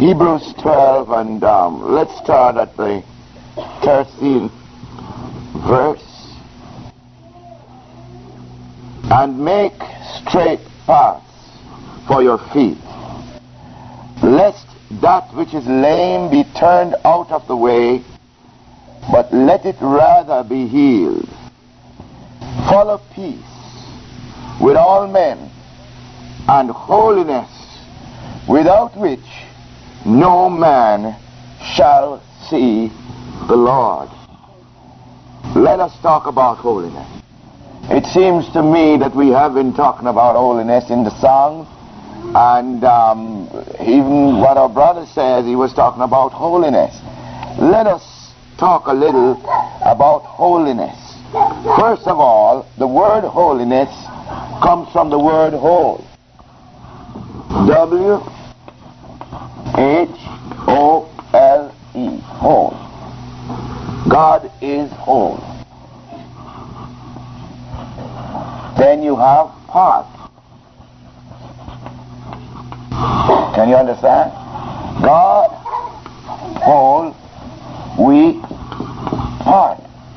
Hebrews 12, and let's start at the 13th verse. And make straight paths for your feet, lest that which is lame be turned out of the way, but let it rather be healed. Follow peace with all men and holiness, without which no man shall see the Lord. Let us talk about holiness. It seems to me that we have been talking about holiness in the songs, and even what our brother says, he was talking about holiness. Let us talk a little about holiness. First of all, the word holiness comes from the word whole. W-H-O-L-E, whole. God is whole. Then you have part. Can you understand? God, whole, we, part.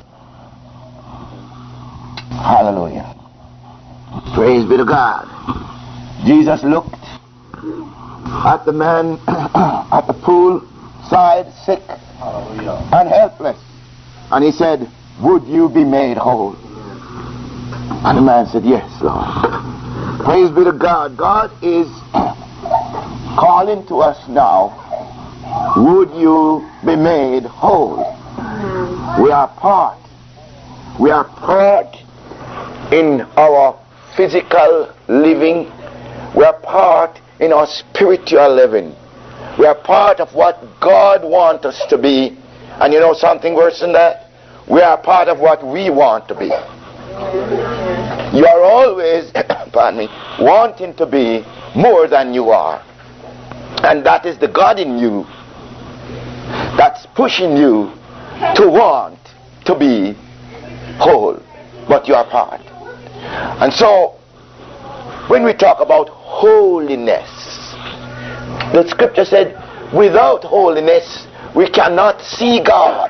Hallelujah. Praise be to God. Jesus looked at the man at the pool side, sick and helpless, and he said, would you be made whole? And the man said, yes, Lord. Praise be to God. God is calling to us now, would you be made whole? We are part. We are part in our physical living. We are part in our spiritual living. We are part of what God wants us to be. And you know something worse than that? We are part of what we want to be. You are always, pardon me, wanting to be more than you are. And that is the God in you that's pushing you to want to be whole. But you are part. And so, when we talk about holiness, the scripture said, without holiness, we cannot see God.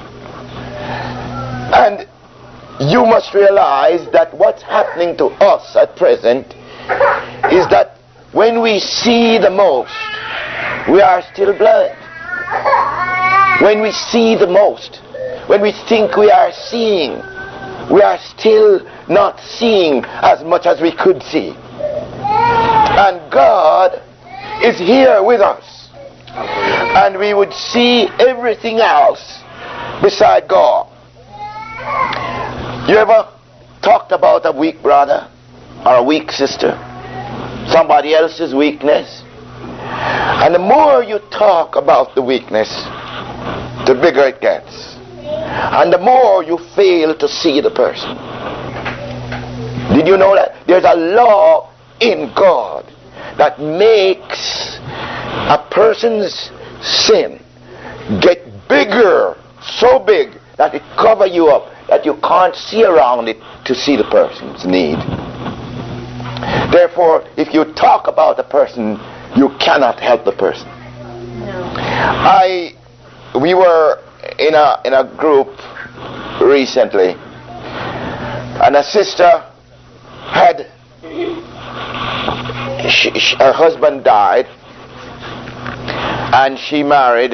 And you must realize that what's happening to us at present is that when we see the most, we are still blind. When we see the most, when we think we are seeing, we are still not seeing as much as we could see. And God is here with us. And we would see everything else beside God. You ever talked about a weak brother or a weak sister? Somebody else's weakness? And the more you talk about the weakness, the bigger it gets. And the more you fail to see the person. Did you know that? There's a law in God that makes a person's sin get bigger, so big that it covers you up, that you can't see around it to see the person's need. Therefore, if you talk about a person, you cannot help the person. No. We were in a group recently, and a sister had her husband died, and she married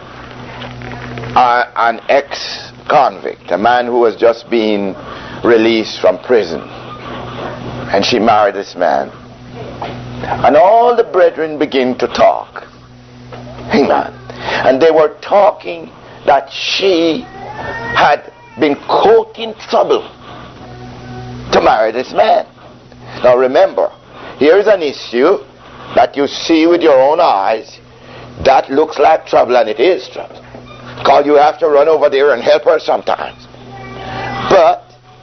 an ex-convict, a man who was just being released from prison. And she married this man. And all the brethren began to talk. Amen. And they were talking that she had been caught in trouble to marry this man. Now remember, here's an issue that you see with your own eyes that looks like trouble, and it is trouble. Because you have to run over there and help her sometimes. But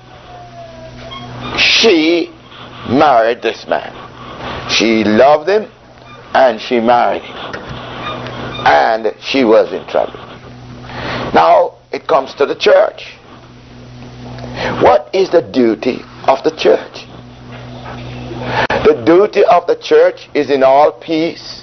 she married this man. She loved him and she married him. And she was in trouble. Now it comes to the church. What is the duty of the church? The duty of the church is in all peace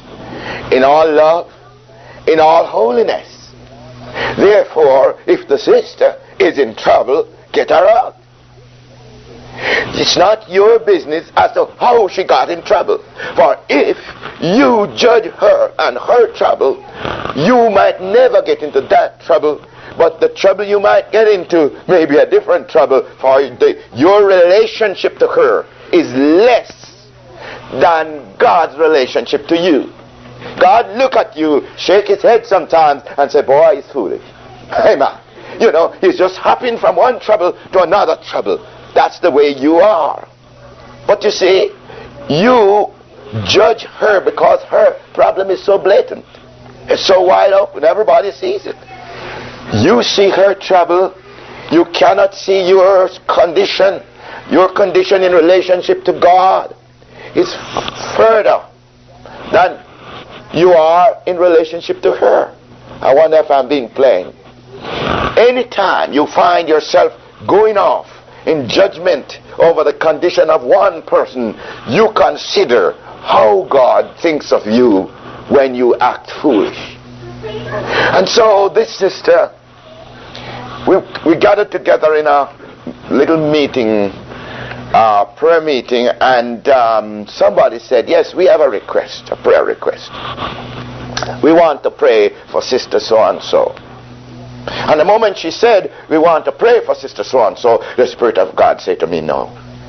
in all love, in all holiness. Therefore, if the sister is in trouble, get her out. It's not your business as to how she got in trouble. For if you judge her and her trouble, you might never get into that trouble, but the trouble you might get into may be a different trouble, for your relationship to her is less than God's relationship to you. God look at you, shake his head sometimes, and say, boy, he's foolish. Amen. You know, he's just hopping from one trouble to another trouble. That's the way you are. But you see, you judge her because her problem is so blatant. It's so wide open. Everybody sees it. You see her trouble. You cannot see your condition. Your condition in relationship to God is further than you are in relationship to her. I wonder if I'm being plain. Anytime you find yourself going off in judgment over the condition of one person, you consider how God thinks of you when you act foolish. And so this sister, we gathered together in a little meeting, prayer meeting, and somebody said, yes, we have a request, a prayer request. We want to pray for Sister so-and-so. And the moment she said, we want to pray for Sister so-and-so, the Spirit of God said to me, no.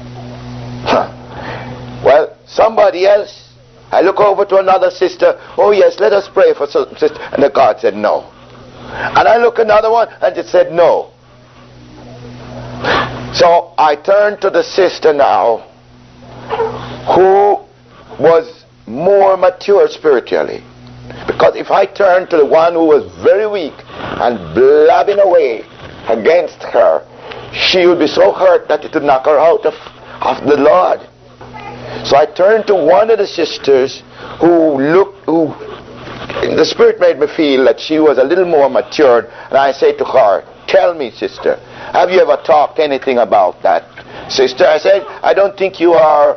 Well, somebody else, I look over to another sister, oh yes, let us pray for sister. And the God said, no. And I look another one, and it said, no. So I turned to the sister now, who was more mature spiritually. Because if I turned to the one who was very weak and blabbing away against her, she would be so hurt that it would knock her out of the Lord. So I turned to one of the sisters who the Spirit made me feel that she was a little more matured, and I said to her, tell me, sister, have you ever talked anything about that? Sister, I said, I don't think you are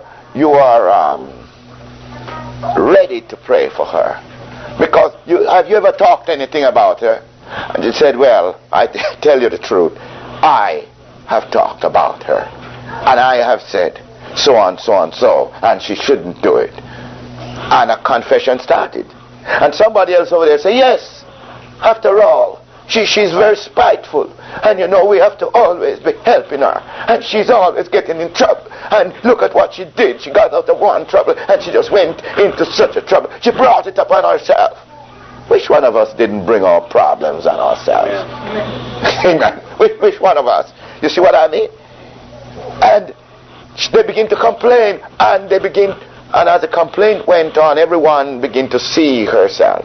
ready to pray for her. Because have you ever talked anything about her? And she said, well, I tell you the truth. I have talked about her. And I have said so and so and so, and she shouldn't do it. And a confession started. And somebody else over there said, yes, after all, she's very spiteful. And you know, we have to always be helping her. And she's always getting in trouble. And look at what she did. She got out of one trouble and she just went into such a trouble. She brought it upon herself. Which one of us didn't bring our problems on ourselves? Amen. Which one of us? You see what I mean? And they begin to complain. And as the complaint went on, everyone began to see herself.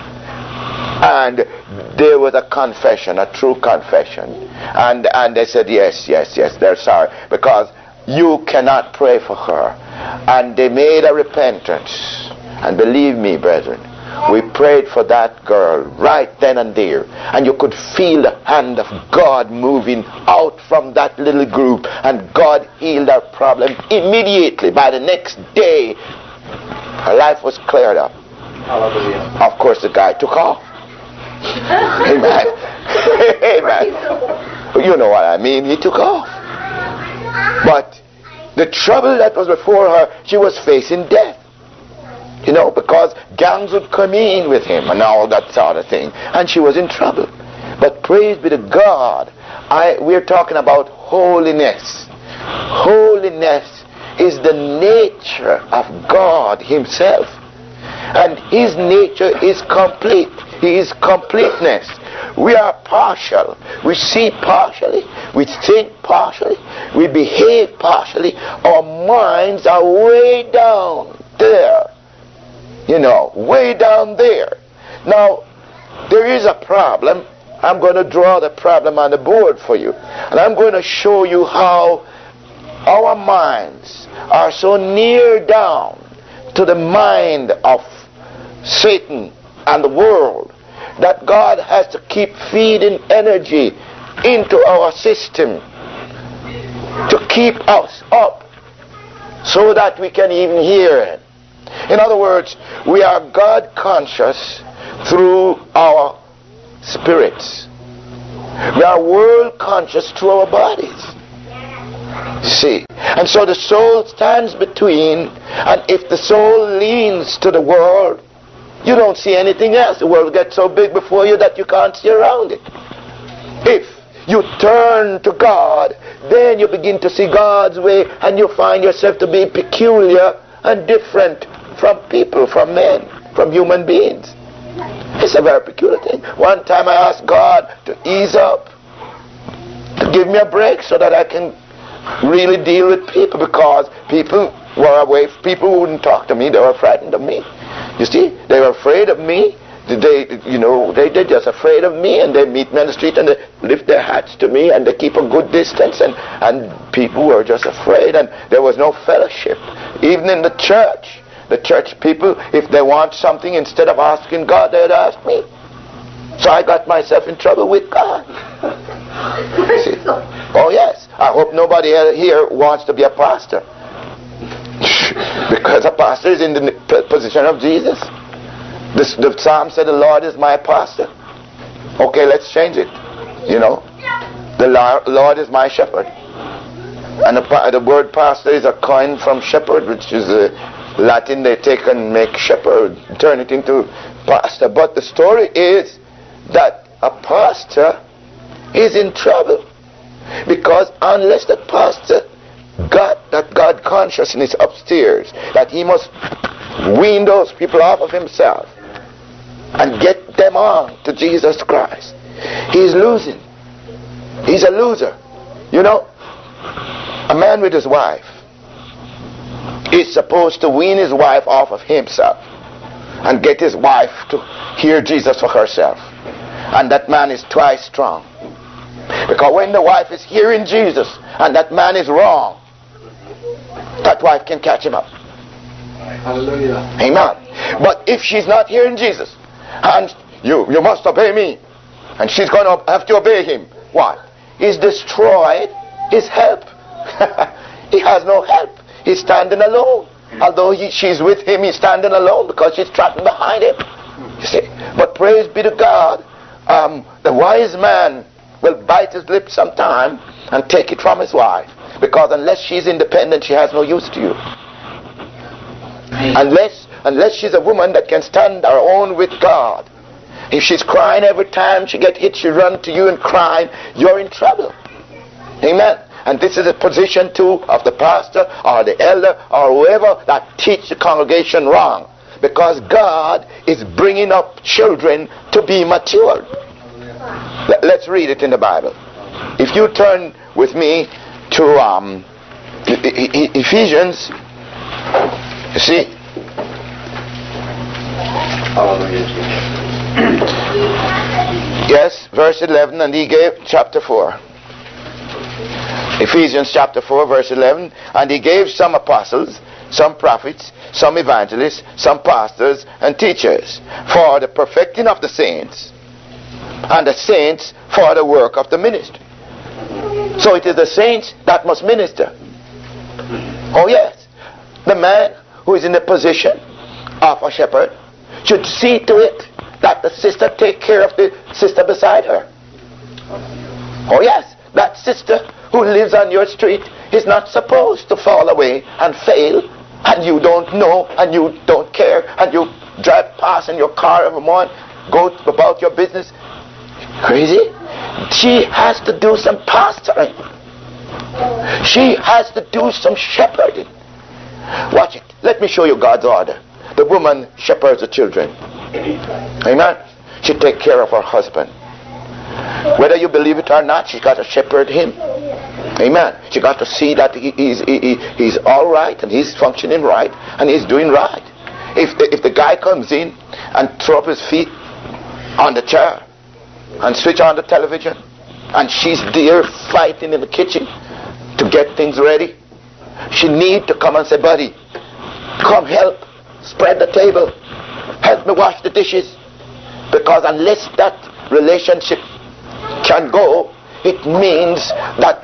And there was a confession, a true confession. And they said, yes, they're sorry. Because you cannot pray for her. And they made a repentance. And believe me, brethren, we prayed for that girl right then and there. And you could feel the hand of God moving out from that little group. And God healed her problem immediately. By the next day, her life was cleared up. Hallelujah. Of course, the guy took off. Amen. Amen. You know what I mean. He took off. But the trouble that was before her, she was facing death. You know, because gangs would come in with him and all that sort of thing. And she was in trouble. But praise be to God, we're talking about holiness. Holiness is the nature of God himself. And his nature is complete. He is completeness. We are partial. We see partially. We think partially. We behave partially. Our minds are way down there. You know, way down there. Now, there is a problem. I'm going to draw the problem on the board for you. And I'm going to show you how our minds are so near down to the mind of Satan and the world that God has to keep feeding energy into our system to keep us up so that we can even hear it. In other words, we are God conscious through our spirits. We are world conscious through our bodies. See? And so the soul stands between, and if the soul leans to the world, you don't see anything else. The world gets so big before you that you can't see around it. If you turn to God, then you begin to see God's way, and you find yourself to be peculiar and different from people, from men, from human beings. It's a very peculiar thing. One time I asked God to ease up, to give me a break so that I can really deal with people, because people were away. People wouldn't talk to me. They were frightened of me. You see, they were afraid of me. They're just afraid of me, and they meet me on the street and they lift their hats to me and they keep a good distance, and people were just afraid, and there was no fellowship. Even in the church people, if they want something, instead of asking God, they'd ask me. So I got myself in trouble with God. See? Oh yes, I hope nobody here wants to be a pastor. Because a pastor is in the position of Jesus. The psalm said, the Lord is my pastor. Okay, let's change it. The Lord is my shepherd. And the word pastor is a coin from shepherd, which is Latin. They take and make shepherd, turn it into pastor. But the story is that a pastor is in trouble, because unless the pastor got that God consciousness upstairs, that he must wean those people off of himself and get them on to Jesus Christ, he's losing. He's a loser. A man with his wife is supposed to wean his wife off of himself and get his wife to hear Jesus for herself. And that man is twice strong. Because when the wife is hearing Jesus and that man is wrong, that wife can catch him up. Hallelujah. Amen. But if she's not hearing Jesus, and you must obey me, and she's going to have to obey him, what? He's destroyed his help. He has no help. He's standing alone. Although she's with him, he's standing alone because she's trotting behind him. You see? But praise be to God, the wise man will bite his lip sometime and take it from his wife. Because unless she's independent, she has no use to you. Unless she's a woman that can stand her own with God. If she's crying every time she gets hit, she runs to you and crying, you're in trouble. Amen. And this is a position too of the pastor or the elder or whoever that teach the congregation wrong. Because God is bringing up children to be matured. Let's read it in the Bible. If you turn with me to Ephesians, you see. Yes, verse 11, and he gave chapter 4. Ephesians chapter 4, verse 11, and he gave some apostles, some prophets, some evangelists, some pastors and teachers for the perfecting of the saints, and the saints for the work of the ministry. So it is the saints that must minister. Oh yes, the man who is in the position of a shepherd should see to it that the sister take care of the sister beside her. Oh yes, that sister who lives on your street is not supposed to fall away and fail, and you don't know and you don't care, and you drive past in your car every morning, go about your business. Crazy? She has to do some pastoring. She has to do some shepherding. Watch it. Let me show you God's order. The woman shepherds the children. Amen. She takes care of her husband. Whether you believe it or not, she's got to shepherd him. Amen. She got to see that he's all right and he's functioning right and he's doing right. If the guy comes in and throw up his feet on the chair and switch on the television and she's there fighting in the kitchen to get things ready, she need to come and say, buddy, come help, spread the table, help me wash the dishes. Because unless that relationship can go, it means that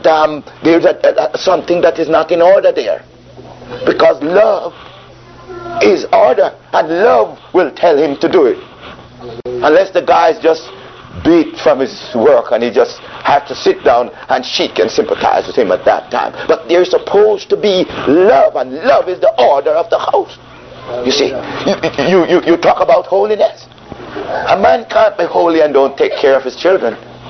there's something that is not in order there. Because love is order, and love will tell him to do it. Unless the guy's just beat from his work and he just has to sit down, and she can sympathize with him at that time. But there's supposed to be love, and love is the order of the house. You see, you talk about holiness. A man can't be holy and don't take care of his children.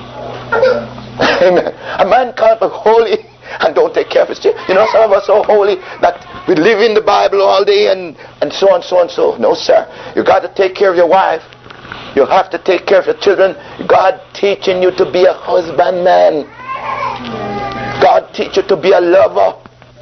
Amen. A man can't be holy and don't take care of his children. You know, some of us are so holy that we live in the Bible all day and so on, so on, so. No, sir. You got to take care of your wife. You have to take care of your children. God teaching you to be a husbandman. God teach you to be a lover.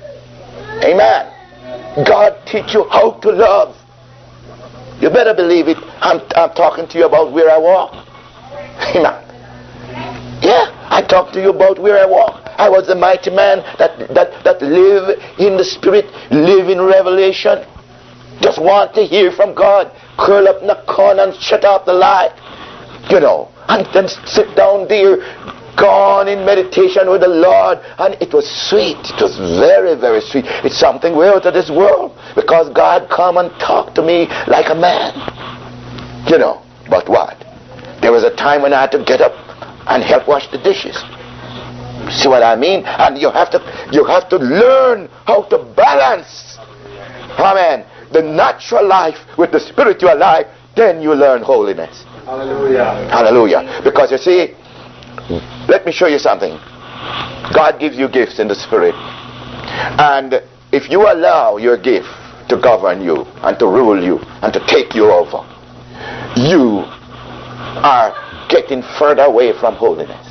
Amen. God teach you how to love. You better believe it. I'm talking to you about where I walk. Amen. Yeah, I talk to you about where I walk. I was a mighty man that live in the Spirit, live in revelation. Just want to hear from God. Curl up in the corner and shut off the light. You know, and then sit down there, gone in meditation with the Lord. And it was sweet. It was very, very sweet. It's something way out of this world. Because God come and talk to me like a man. You know, but what? There was a time when I had to get up and help wash the dishes. See what I mean? And you have to learn how to balance. Amen. The natural life with the spiritual life, then you learn holiness. Hallelujah. Hallelujah. Because you see, let me show you something. God gives you gifts in the Spirit. And if you allow your gift to govern you and to rule you and to take you over, you are getting further away from holiness.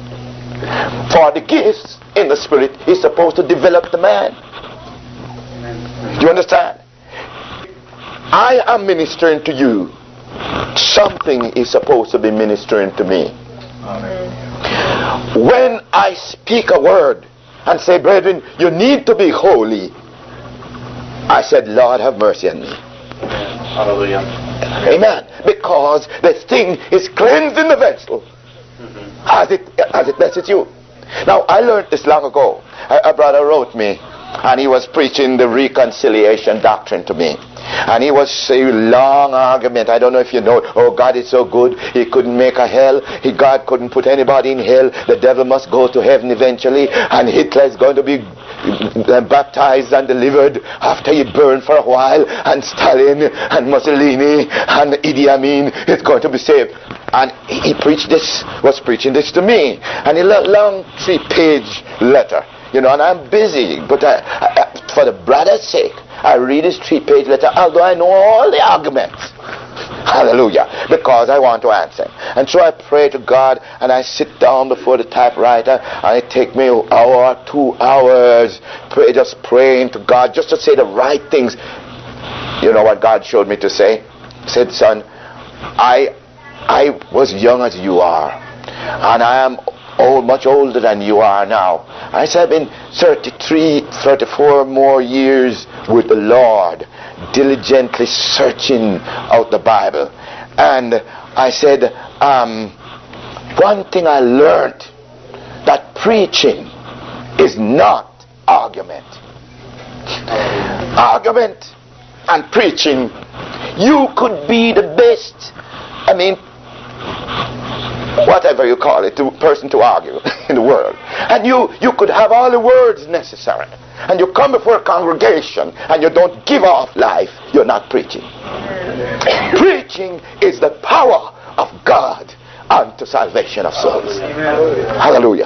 For the gifts in the Spirit is supposed to develop the man. Do you understand? I am ministering to you. Something is supposed to be ministering to me. Amen. When I speak a word and say, brethren, you need to be holy, I said, Lord, have mercy on me. Hallelujah. Amen. Because the thing is cleansed in the vessel as it blesses you. Now, I learned this long ago. A brother wrote me, and he was preaching the reconciliation doctrine to me. And he was a long argument. I don't know if you know. Oh, God is so good. He couldn't make a hell. God couldn't put anybody in hell. The devil must go to heaven eventually. And Hitler is going to be baptized and delivered after he burned for a while. And Stalin and Mussolini and Idi Amin is going to be saved. And he was preaching this to me. And a long 3-page letter. You know, and I'm busy. But for the brother's sake, I read his 3-page letter, although I know all the arguments. Hallelujah. Because I want to answer. And so I pray to God, and I sit down before the typewriter, and it takes me an hour, 2 hours, just praying to God, just to say the right things. You know what God showed me to say? He said, son, I was young as you are, and I am much older than you are now. I said, I've been 33, 34 more years with the Lord, diligently searching out the Bible. And I said, one thing I learned, that preaching is not argument. Argument and preaching, you could be the best, whatever you call it, the person to argue in the world. And you could have all the words necessary. And you come before a congregation and you don't give off life, you're not preaching. Preaching is the power of God unto salvation of souls. Hallelujah.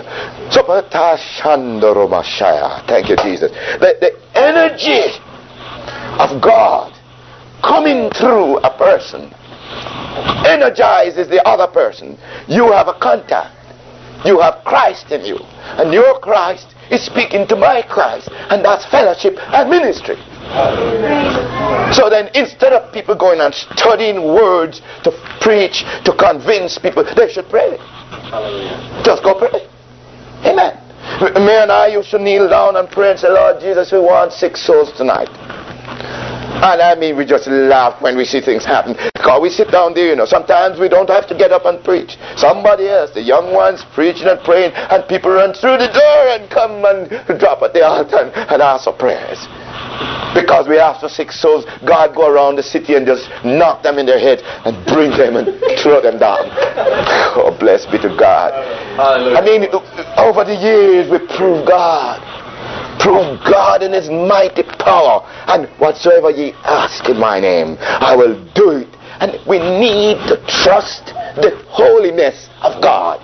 Thank you, Jesus. The energy of God coming through a person energizes the other person. You have a contact. You have Christ in you. And your Christ is speaking to my Christ. And that's fellowship and ministry. So then instead of people going and studying words to preach, to convince people, they should pray. Just go pray. Amen. Me and I used to kneel down and pray and say, Lord Jesus, we want 6 souls tonight. And we just laugh when we see things happen. Because we sit down there, sometimes we don't have to get up and preach. Somebody else, the young ones, preaching and praying, and people run through the door and come and drop at the altar and ask for prayers. Because we after 6 souls, God go around the city and just knock them in their head and bring them and throw them down. Oh, blessed be to God. I mean, over the years we prove God. Prove God in his mighty power. And whatsoever ye ask in my name, I will do it. And we need to trust the holiness of God.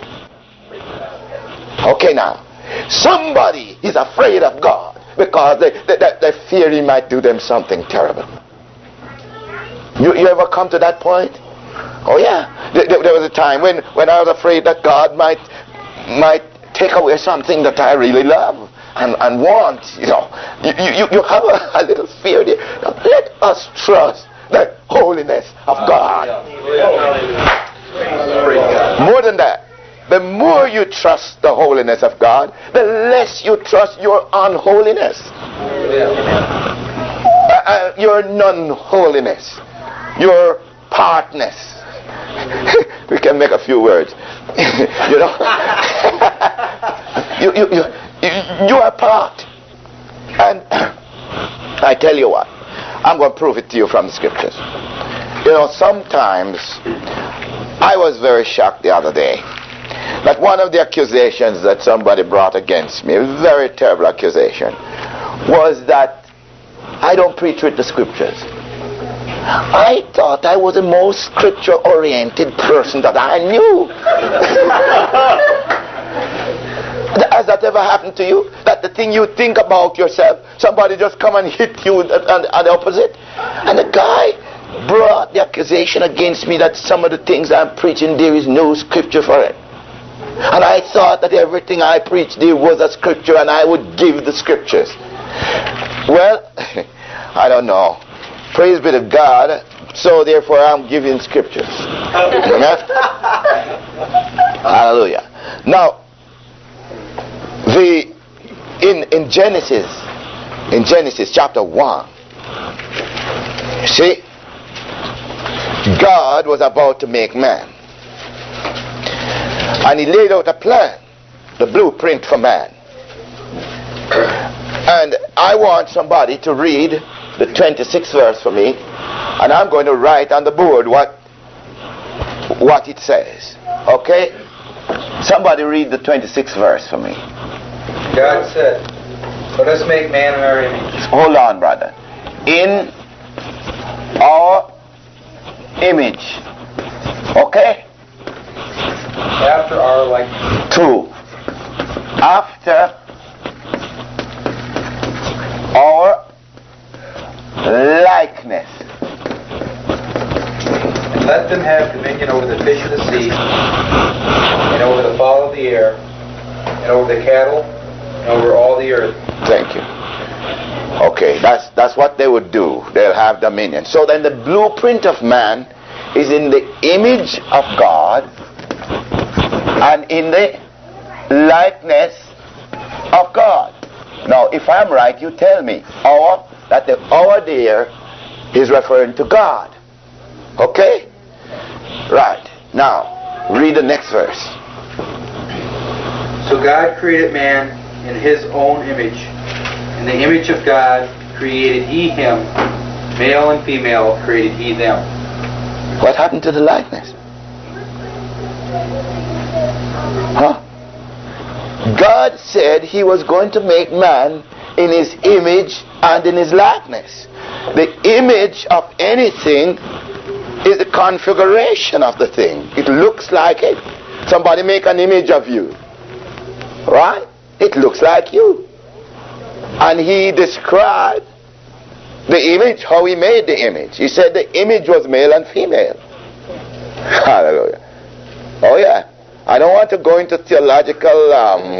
Okay, now. Somebody is afraid of God because they fear he might do them something terrible. You ever come to that point? Oh yeah. There was a time when I was afraid that God might take away something that I really love and want. You have a little fear there. Now, let us trust the holiness of God. More than that, the more you trust the holiness of God, the less you trust your unholiness. Your non-holiness. Your partness. We can make a few words. You are part. And I tell you what, I'm going to prove it to you from the scriptures. Sometimes I was very shocked the other day that one of the accusations that somebody brought against me, a very terrible accusation, was that I don't preach with the scriptures. I thought I was the most scripture-oriented person that I knew. Has that ever happened to you? That the thing you think about yourself, somebody just come and hit you at the opposite? And the guy brought the accusation against me that some of the things I'm preaching, there is no scripture for it. And I thought that everything I preached there was a scripture and I would give the scriptures. Well, I don't know. Praise be to God. So therefore I'm giving scriptures. Hallelujah. Now, in Genesis chapter 1, you see, God was about to make man. And he laid out a plan, the blueprint for man. And I want somebody to read the 26th verse for me, and I'm going to write on the board what it says. Okay? Somebody read the 26th verse for me. God said, let us make man in our image. Hold on, brother. In our image. Okay? After our likeness. 2. After our likeness. And let them have dominion over the fish of the sea, and over the fowl of the air, and over the cattle, and over all the earth. Thank you. Okay, that's what they would do. They'll have dominion. So then the blueprint of man is in the image of God and in the likeness of God. Now, if I'm right, you tell me that the hour there is referring to God. Okay? Right. Now, read the next verse. So God created man in his own image. In the image of God created he him. Male and female created he them. What happened to the likeness? Huh? God said he was going to make man in his image and in his likeness. The image of anything is the configuration of the thing. It looks like it. Somebody make an image of you. Right? It looks like you. And he described the image, how he made the image. He said the image was male and female. Hallelujah. Oh yeah. I don't want to go into theological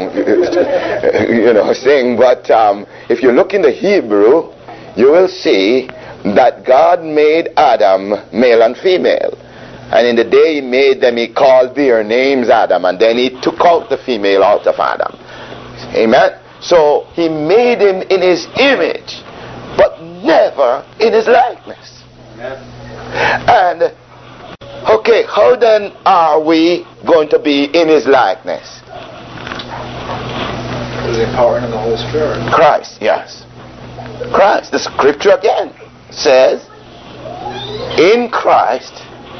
thing, but if you look in the Hebrew, you will see that God made Adam male and female. And in the day he made them, he called their names Adam, and then he took out the female out of Adam. Amen? So he made him in his image, but never in his likeness. Amen. And okay, how then are we going to be in his likeness? Through the empowering of the Holy Spirit. Christ, yes. Christ. The scripture again says, in Christ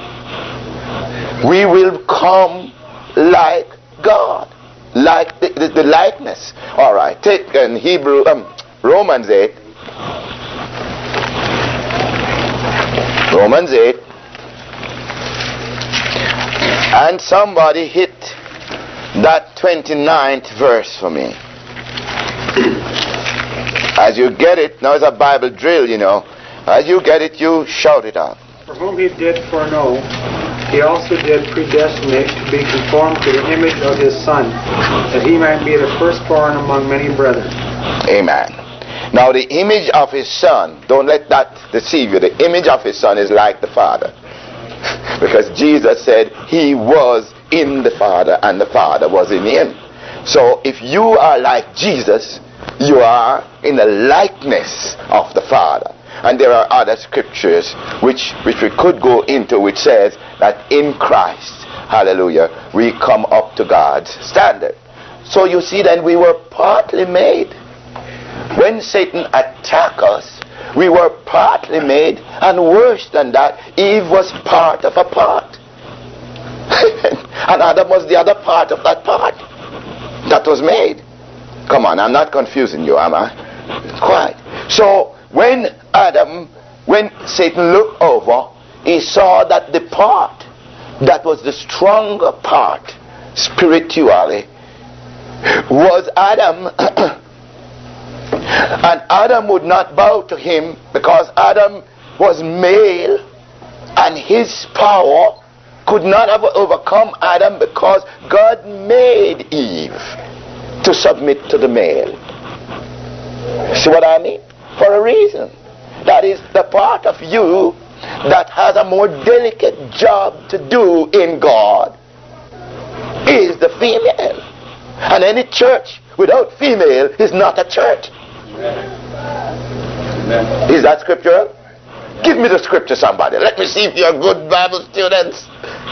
we will come like God, like the likeness. All right, take in Romans 8. Romans 8. And somebody hit that 29th verse for me. As you get it, now it's a Bible drill, you know. As you get it, you shout it out. For whom he did foreknow, he also did predestinate to be conformed to the image of his Son, that he might be the firstborn among many brethren. Amen. Now the image of his Son, don't let that deceive you. The image of his Son is like the Father. Because Jesus said he was in the Father and the Father was in him. So if you are like Jesus, you are in the likeness of the Father. And there are other scriptures which we could go into, which says that in Christ, hallelujah, we come up to God's standard. So you see, then we were partly made. When Satan attacked us, we were partly made, and worse than that, Eve was part of a part. And Adam was the other part of that part that was made. Come on, I'm not confusing you, am I? Quite. So when Satan looked over, he saw that the part that was the stronger part spiritually was Adam. And Adam would not bow to him because Adam was male, and his power could not have overcome Adam because God made Eve to submit to the male. See what I mean? For a reason. That is the part of you that has a more delicate job to do in God is the female. And any church without female is not a church. Amen. Is that scriptural? Give me the scripture, somebody. Let me see if you're good Bible students.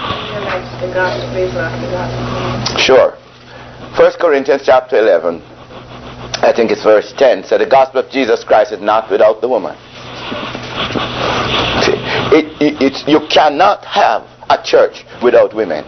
Sure. 1 Corinthians chapter 11, I think it's verse 10, said the gospel of Jesus Christ is not without the woman. You cannot have a church without women.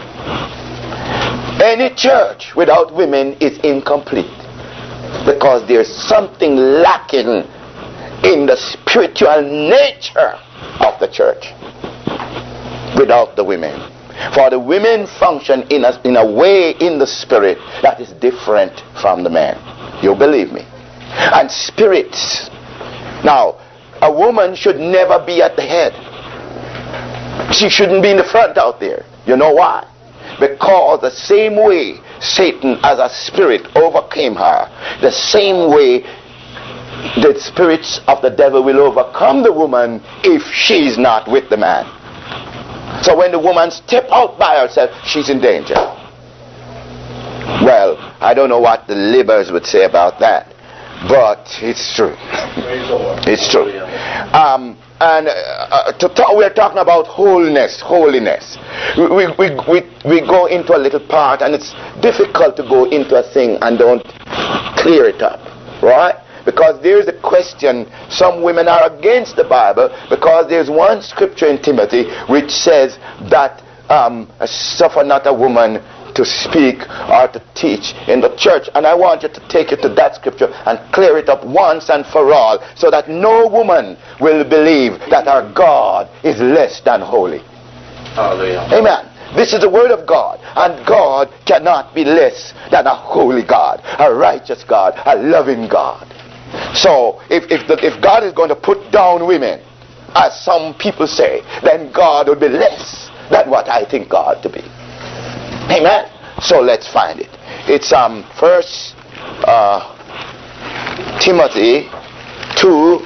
Any church without women is incomplete, because there's something lacking in the spiritual nature of the church without the women. For the women function in a way in the spirit that is different from the man. You believe me? And spirits. Now, a woman should never be at the head. She shouldn't be in the front out there. You know why? Because the same way Satan as a spirit overcame her, the same way the spirits of the devil will overcome the woman if she's not with the man. So when the woman steps out by herself, she's in danger. Well, I don't know what the libbers would say about that, but it's true. It's true. We're talking about holiness. We go into a little part, and it's difficult to go into a thing and don't clear it up, right? Because there's a question, some women are against the Bible because there's one scripture in Timothy which says that suffer not a woman to speak or to teach in the church. And I want you to take it to that scripture and clear it up once and for all, so that no woman will believe that our God is less than holy. Hallelujah. Amen. This is the word of God, and God cannot be less than a holy God, a righteous God, a loving God. So if God is going to put down women, as some people say, then God would be less than what I think God to be. Amen. So let's find it. It's 1 Timothy 2.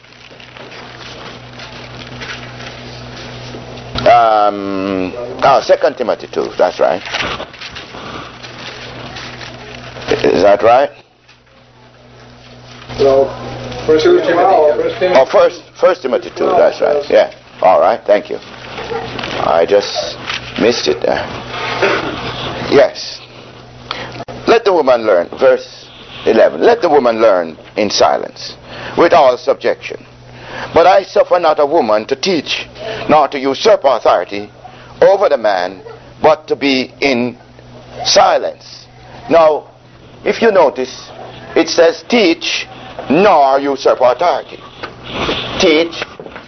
2 Timothy 2. That's right. Is that right? Well, 1 Timothy. Oh, 1 Timothy 2. That's right. Yeah. All right. Thank you. I just missed it there. Yes. Let the woman learn. Verse 11. Let the woman learn in silence. with all subjection. But I suffer not a woman to teach, nor to usurp authority over the man, but to be in silence. Now, if you notice, it says teach, nor usurp authority. Teach,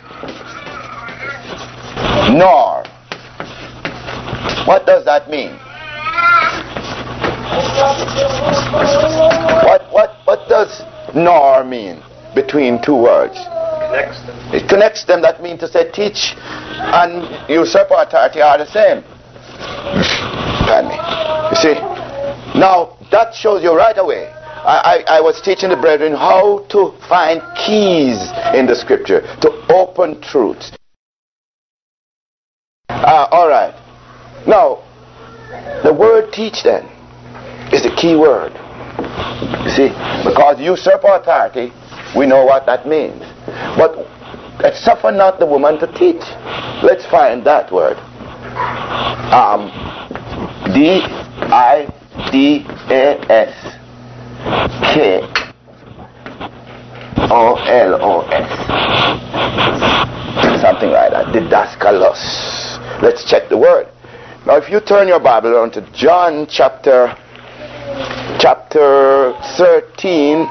nor. What does that mean? What does nor mean between two words? Connects them. It connects them. That means to say teach and usurp authority are the same. Pardon me. You see? Now, that shows you right away. I was teaching the brethren how to find keys in the scripture to open truths. All right. Now, the word teach then is the key word. You see? Because usurp authority, we know what that means. But suffer not the woman to teach. Let's find that word. Didaskalos. Something like that. Didaskalos. Let's check the word. Now if you turn your Bible around to John chapter 13.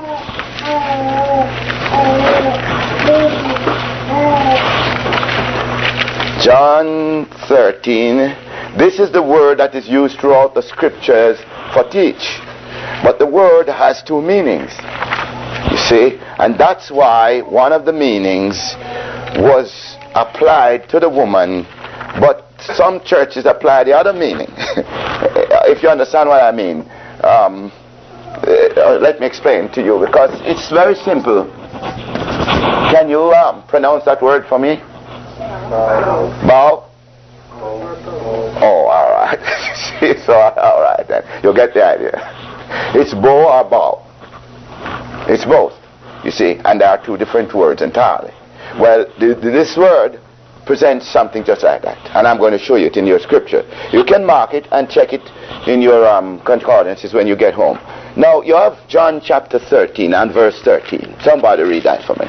John 13. This is the word that is used throughout the scriptures for teach. But the word has two meanings. You see? And that's why one of the meanings was applied to the woman, but some churches apply the other meaning. If you understand what I mean. Let me explain to you, because it's very simple. Can you pronounce that word for me? Bow? Oh, all right. So, all right then. You'll get the idea. It's bow or bow. It's both, you see, and there are two different words entirely. Well, this word presents something just like that, and I'm going to show you it in your scripture. You can mark it and check it in your concordances when you get home. Now, you have John chapter 13 and verse 13. Somebody read that for me.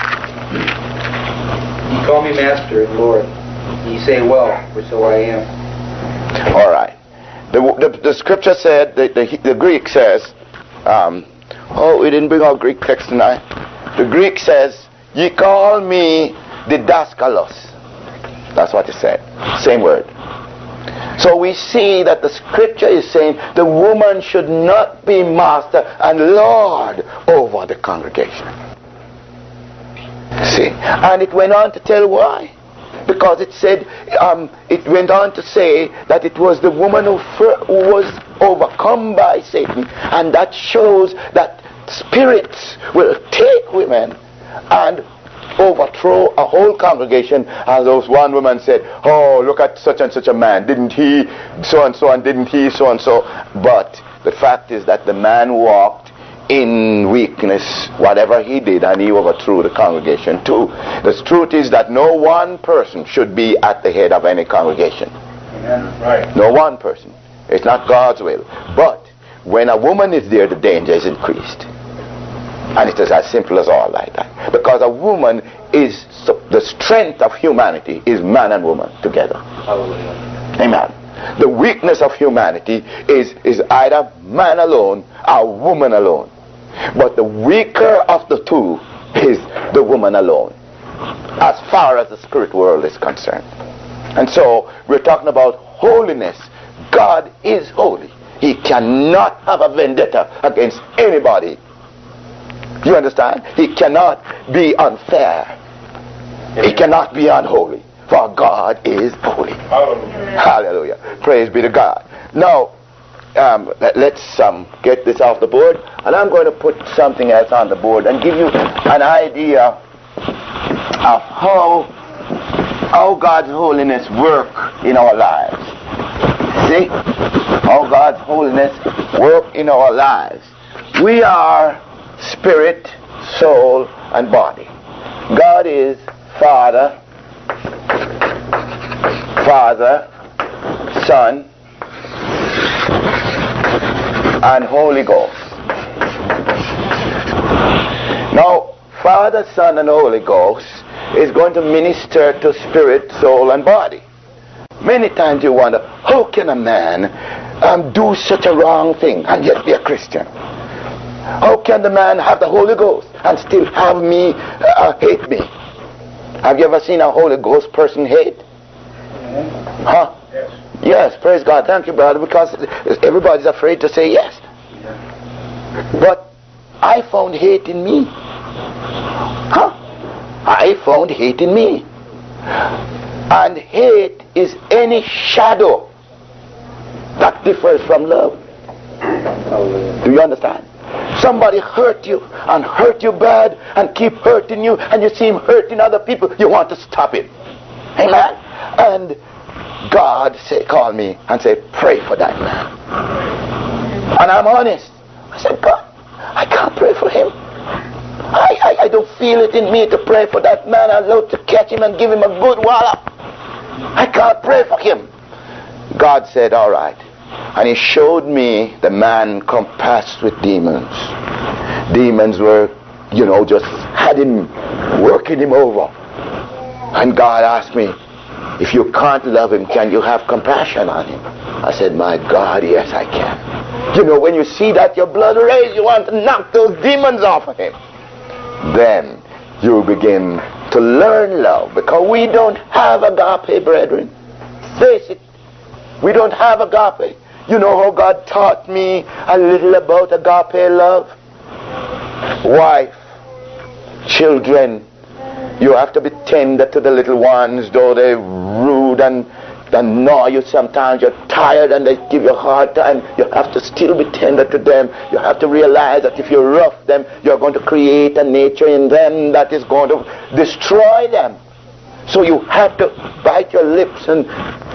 Ye call me Master and Lord. Ye say, well, for so I am. All right. The scripture said, the Greek says, we didn't bring our Greek text tonight. The Greek says, ye call me didaskalos. That's what it said. Same word. So we see that the scripture is saying the woman should not be master and lord over the congregation. See? And it went on to tell why. Because it said, it went on to say that it was the woman who was overcome by Satan. And that shows that spirits will take women and overthrow a whole congregation. As those one woman said, oh, look at such and such a man. Didn't he so and so, and didn't he so and so? But the fact is that the man walked in weakness, whatever he did, and he overthrew the congregation too. The truth is that no one person should be at the head of any congregation. Amen. Right. No one person. It's not God's will. But when a woman is there, the danger is increased. And it is as simple as all like that. Because a woman is, the strength of humanity is man and woman together. Hallelujah. Amen. The weakness of humanity is either man alone or woman alone. But the weaker of the two is the woman alone, as far as the spirit world is concerned. And so we're talking about holiness. God is holy. He cannot have a vendetta against anybody. You understand? He cannot be unfair. He cannot be unholy. For God is holy. Hallelujah. Hallelujah. Praise be to God. Now, let's get this off the board. And I'm going to put something else on the board and give you an idea of how God's holiness work in our lives. See? How God's holiness work in our lives. We are spirit, soul, and body. God is Father, Son, and Holy Ghost. Now, Father, Son, and Holy Ghost is going to minister to spirit, soul, and body. Many times you wonder, how can a man do such a wrong thing and yet be a Christian? How can the man have the Holy Ghost and still have me hate me? Have you ever seen a Holy Ghost person hate? Huh? Yes. Yes, praise God. Thank you, brother, because everybody's afraid to say yes. But I found hate in me. Huh? I found hate in me. And hate is any shadow that differs from love. Do you understand? Somebody hurt you and hurt you bad and keep hurting you, and you see him hurting other people, you want to stop it. Amen? And God called me and said, pray for that man. And I'm honest. I said, God, I can't pray for him. I don't feel it in me to pray for that man. I'd love to catch him and give him a good wallop. I can't pray for him. God said, all right. And he showed me the man compassed with demons. Demons were, just had him, working him over. And God asked me, if you can't love him, can you have compassion on him? I said, my God, yes, I can. When you see that your blood raise, you want to knock those demons off of him. Then you begin to learn love, because we don't have agape, brethren. Face it. We don't have agape. You know how God taught me a little about agape love? Wife, children, you have to be tender to the little ones, though they're rude and annoy you sometimes. You're tired and they give you a hard time. You have to still be tender to them. You have to realize that if you rough them, you're going to create a nature in them that is going to destroy them. So you have to bite your lips and,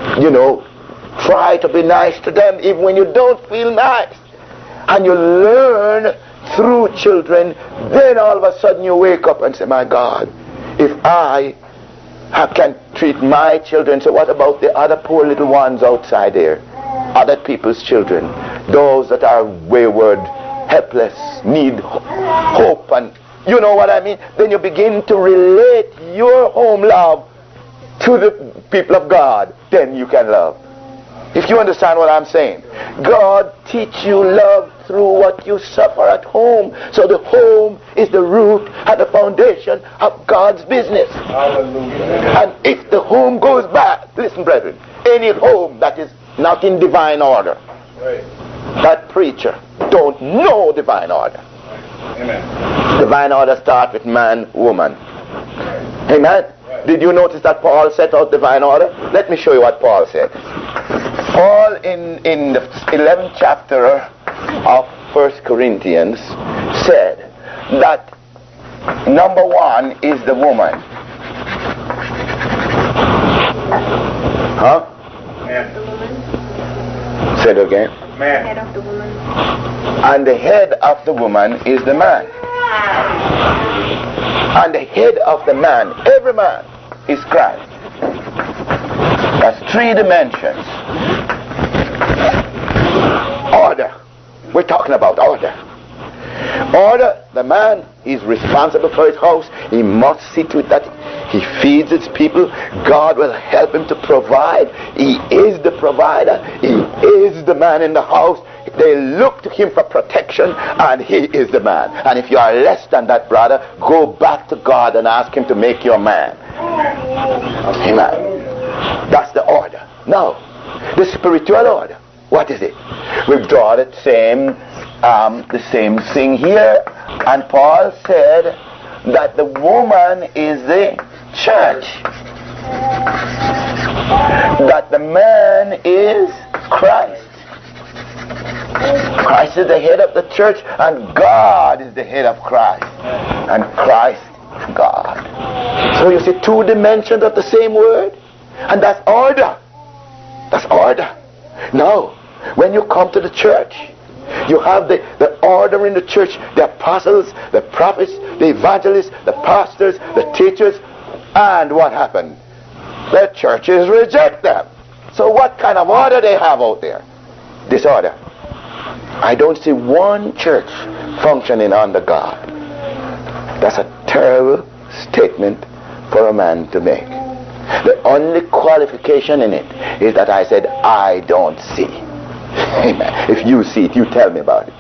try to be nice to them even when you don't feel nice. And you learn through children. Then all of a sudden you wake up and say, my God, if I can treat my children, so what about the other poor little ones outside there? Other people's children, those that are wayward, helpless, need hope, and you know what I mean? Then you begin to relate your home love to the people of God. Then you can love. If you understand what I'm saying, God teach you love through what you suffer at home. So the home is the root and the foundation of God's business. Hallelujah. And if the home goes bad, listen, brethren, any home that is not in divine order, right, that preacher don't know divine order. Amen. Divine order starts with man, woman. Right. Amen. Right. Did you notice that Paul set out divine order? Let me show you what Paul said. Paul in the 11th chapter of 1 Corinthians said that number one is the woman. Huh? Man. The woman. Say it again. Man. Head of the woman. And the head of the woman is the man. And the head of the man, every man, is Christ. That's three dimensions. Order. We're talking about order. Order, the man is responsible for his house. He must see to it that he feeds his people. God will help him to provide. He is the provider. He is the man in the house. They look to him for protection, and he is the man. And if you are less than that, brother, go back to God and ask him to make you a man. Amen. That's the order. Now, the spiritual order. What is it? We draw the same thing here. And Paul said that the woman is the church. That the man is Christ. Christ is the head of the church, and God is the head of Christ. And Christ is God. So you see two dimensions of the same word. And that's order. That's order. Now, when you come to the church, you have the order in the church, the apostles, the prophets, the evangelists, the pastors, the teachers. And what happened? The churches reject them. So what kind of order they have out there? Disorder. I don't see one church functioning under God. That's a terrible statement for a man to make. The only qualification in it is that I said, I don't see. Amen. If you see it, you tell me about it.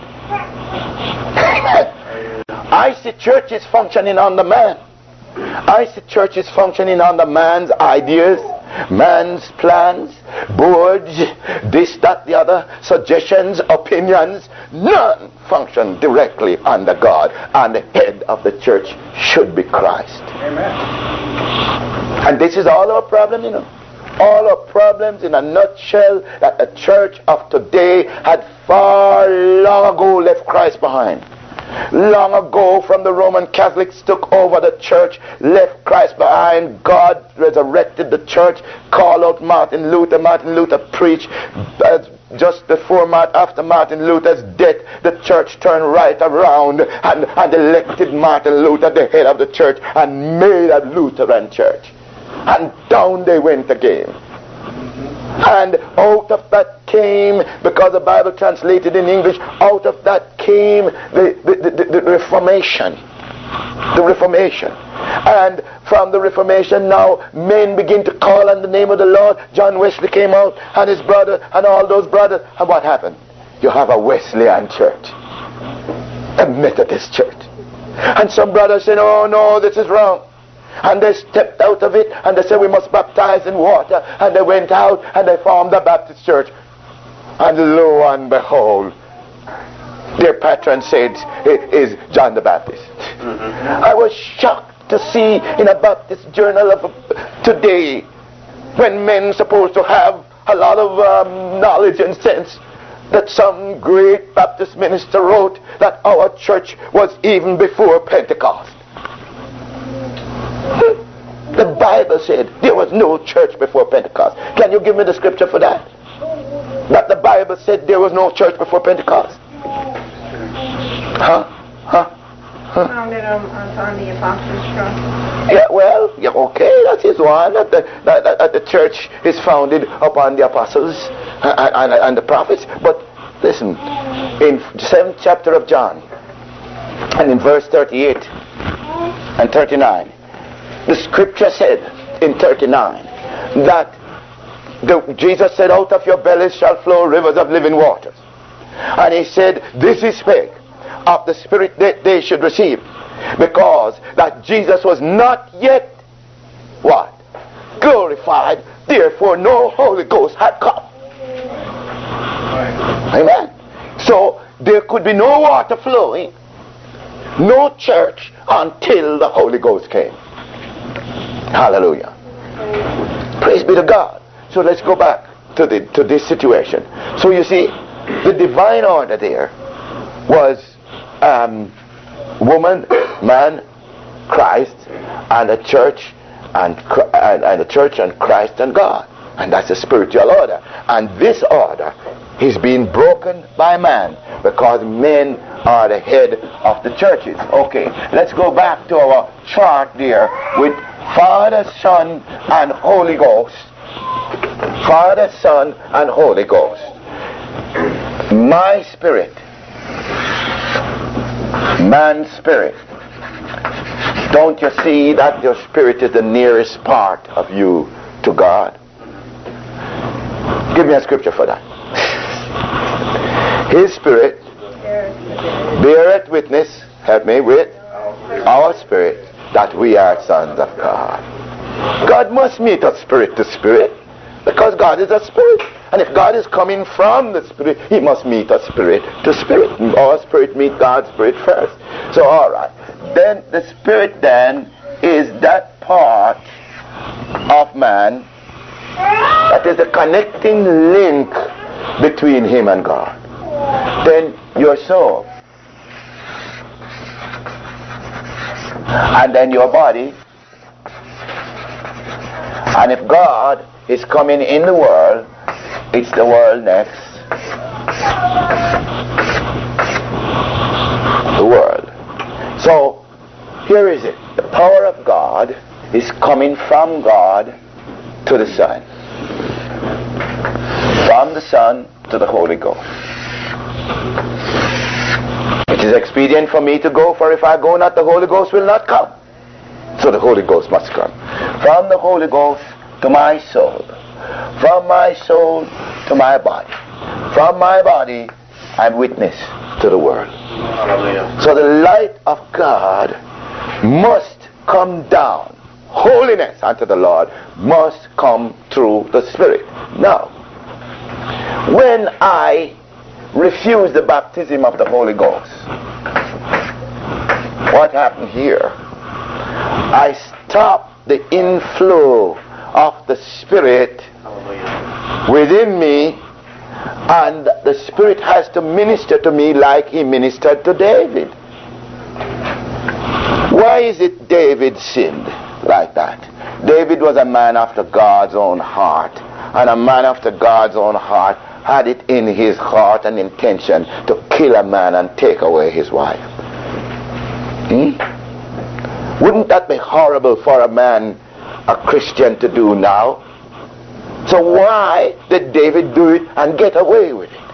I see churches functioning on the man. I see churches functioning on the man's ideas, man's plans, boards, this, that, the other, suggestions, opinions. None function directly under God. And the head of the church should be Christ. Amen. And this is all our problem, you know. All our problems in a nutshell, that the church of today had far long ago left Christ behind. Long ago, from the Roman Catholics took over the church, left Christ behind. God resurrected the church, called out Martin Luther. Martin Luther preached just after Martin Luther's death. The church turned right around and elected Martin Luther the head of the church and made a Lutheran church. And down they went again. And out of that came, because the Bible translated in English, out of that came the Reformation. The Reformation. And from the Reformation now, men begin to call on the name of the Lord. John Wesley came out, and his brother, and all those brothers. And what happened? You have a Wesleyan church. A Methodist church. And some brothers said, oh no, this is wrong. And they stepped out of it, and they said, we must baptize in water. And they went out, and they formed a Baptist church. And lo and behold, their patron saint is John the Baptist. I was shocked to see in a Baptist journal of today, when men supposed to have a lot of knowledge and sense, that some great Baptist minister wrote that our church was even before Pentecost. The Bible said there was no church before Pentecost. Can you give me the scripture for that? That the Bible said there was no church before Pentecost? Founded on the Apostles' Trust. Yeah, well, yeah, okay, that is one. That the church is founded upon the apostles and the prophets. But listen, in the 7th chapter of John, and in verse 38 and 39, the scripture said in 39 that Jesus said, out of your bellies shall flow rivers of living waters. And he said, this is spake of the Spirit that they should receive, because that Jesus was not yet what? Glorified, therefore no Holy Ghost had come. Amen. So there could be no water flowing, no church, until the Holy Ghost came. Hallelujah. Praise be to God. So let's go back to this situation. So you see, the divine order there was woman, man, Christ, and a church, and the church and Christ and God. And that's a spiritual order. And this order is being broken by man, because men are the head of the churches. Okay, let's go back to our chart there with Father, Son, and Holy Ghost. Father, Son, and Holy Ghost. My spirit, man's spirit. Don't you see that your spirit is the nearest part of you to God? Give me a scripture for that. His spirit beareth witness, help me, with our spirit, that we are sons of God. God must meet us spirit to spirit, because God is a spirit. And if God is coming from the spirit, he must meet us spirit to spirit. Our spirit meet God's spirit first. So alright. Then the spirit then is that part of man that is the connecting link between him and God. Then your soul. And then your body. And if God is coming in the world, it's the world next. The world. So, here is it. The power of God is coming from God to the Son. From the Son to the Holy Ghost. It is expedient for me to go, for if I go not, the Holy Ghost will not come. So the Holy Ghost must come. From the Holy Ghost to my soul. From my soul to my body. From my body, I'm witness to the world. So the light of God must come down. Holiness unto the Lord must come through the Spirit. Now, when I refuse the baptism of the Holy Ghost, what happened here? I stop the inflow of the Spirit within me, and the Spirit has to minister to me like he ministered to David. Why is it David sinned like that? David was a man after God's own heart, and a man after God's own heart had it in his heart and intention to kill a man and take away his wife. Wouldn't that be horrible for a man, a Christian, to do now? So why did David do it and get away with it?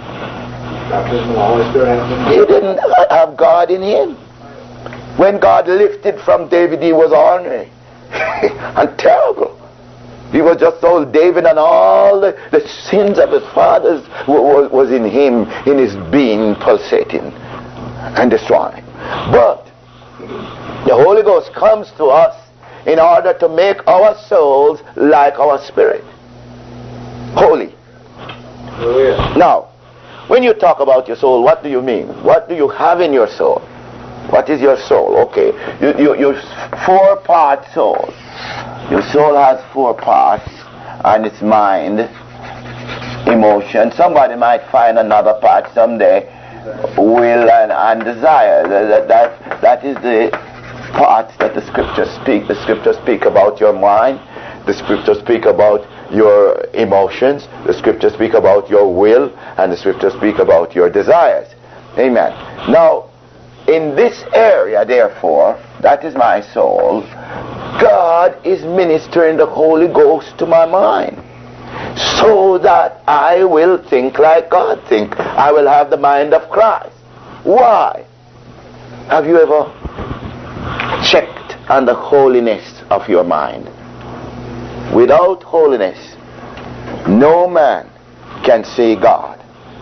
He didn't have God in him. When God lifted from David, he was ornery and terrible. He was just old David, and all the sins of his fathers was in him, in his being, pulsating and destroying. But the Holy Ghost comes to us in order to make our souls like our spirit. Holy. Now, when you talk about your soul, what do you mean? What do you have in your soul? What is your soul? Okay, your 4-part soul. Your soul has 4 parts, and it's mind, emotion. Somebody might find another part someday, will and desire. That is the parts that the scriptures speak. The scriptures speak about your mind. The scriptures speak about your emotions. The scriptures speak about your will, and the scriptures speak about your desires. Amen. Now, in this area, therefore, that is my soul, God is ministering the Holy Ghost to my mind, so that I will think like God thinks. I will have the mind of Christ. Why? Have you ever checked on the holiness of your mind? Without holiness, no man can see God.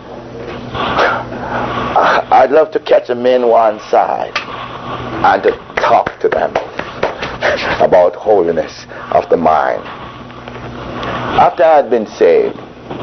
I'd love to catch them in one side and to talk to them about holiness of the mind. After I had been saved,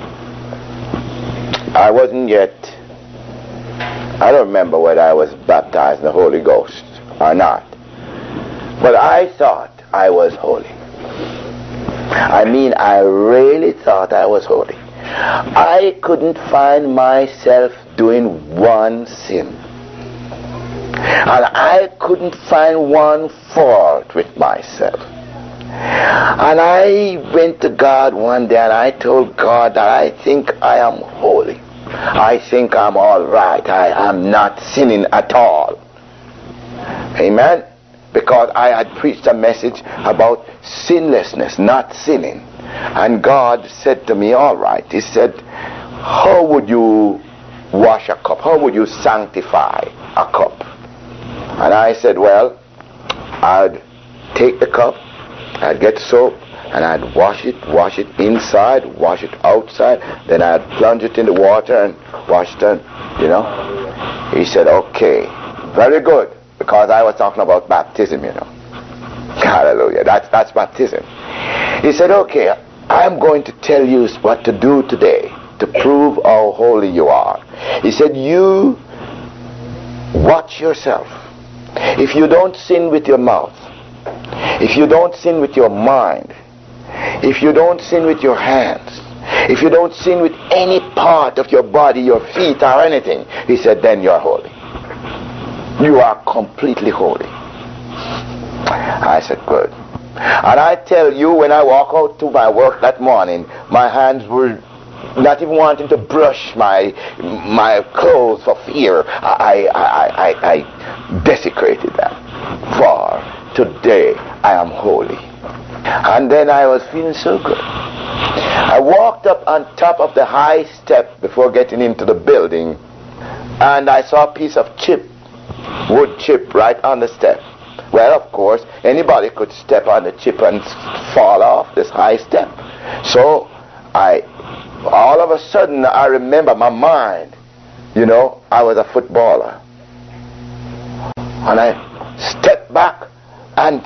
I wasn't yet, I don't remember whether I was baptized in the Holy Ghost or not, but I thought I was holy. I mean, I really thought I was holy. I couldn't find myself doing one sin. And I couldn't find one fault with myself. And I went to God one day and I told God that I think I am holy. I think I'm all right. I am not sinning at all. Amen? Because I had preached a message about sinlessness, not sinning. And God said to me, all right. He said, how would you wash a cup? How would you sanctify a cup? And I said, well, I'd take the cup, I'd get soap, and I'd wash it inside, wash it outside, then I'd plunge it in the water and wash it, you know. He said, okay, very good, because I was talking about baptism, you know. Hallelujah, that's baptism. He said, okay, I'm going to tell you what to do today to prove how holy you are. He said, you watch yourself. If you don't sin with your mouth, if you don't sin with your mind, if you don't sin with your hands, if you don't sin with any part of your body, your feet or anything, he said, then you're holy. You are completely holy. I said, good. And I tell you, when I walk out to my work that morning, my hands were not even wanting to brush my clothes for fear. I desecrated them. For today I am holy. And then I was feeling so good. I walked up on top of the high step before getting into the building, and I saw a piece of chip, wood chip, right on the step. Well, of course, anybody could step on the chip and fall off this high step. So all of a sudden, I remember my mind, I was a footballer. And I stepped back and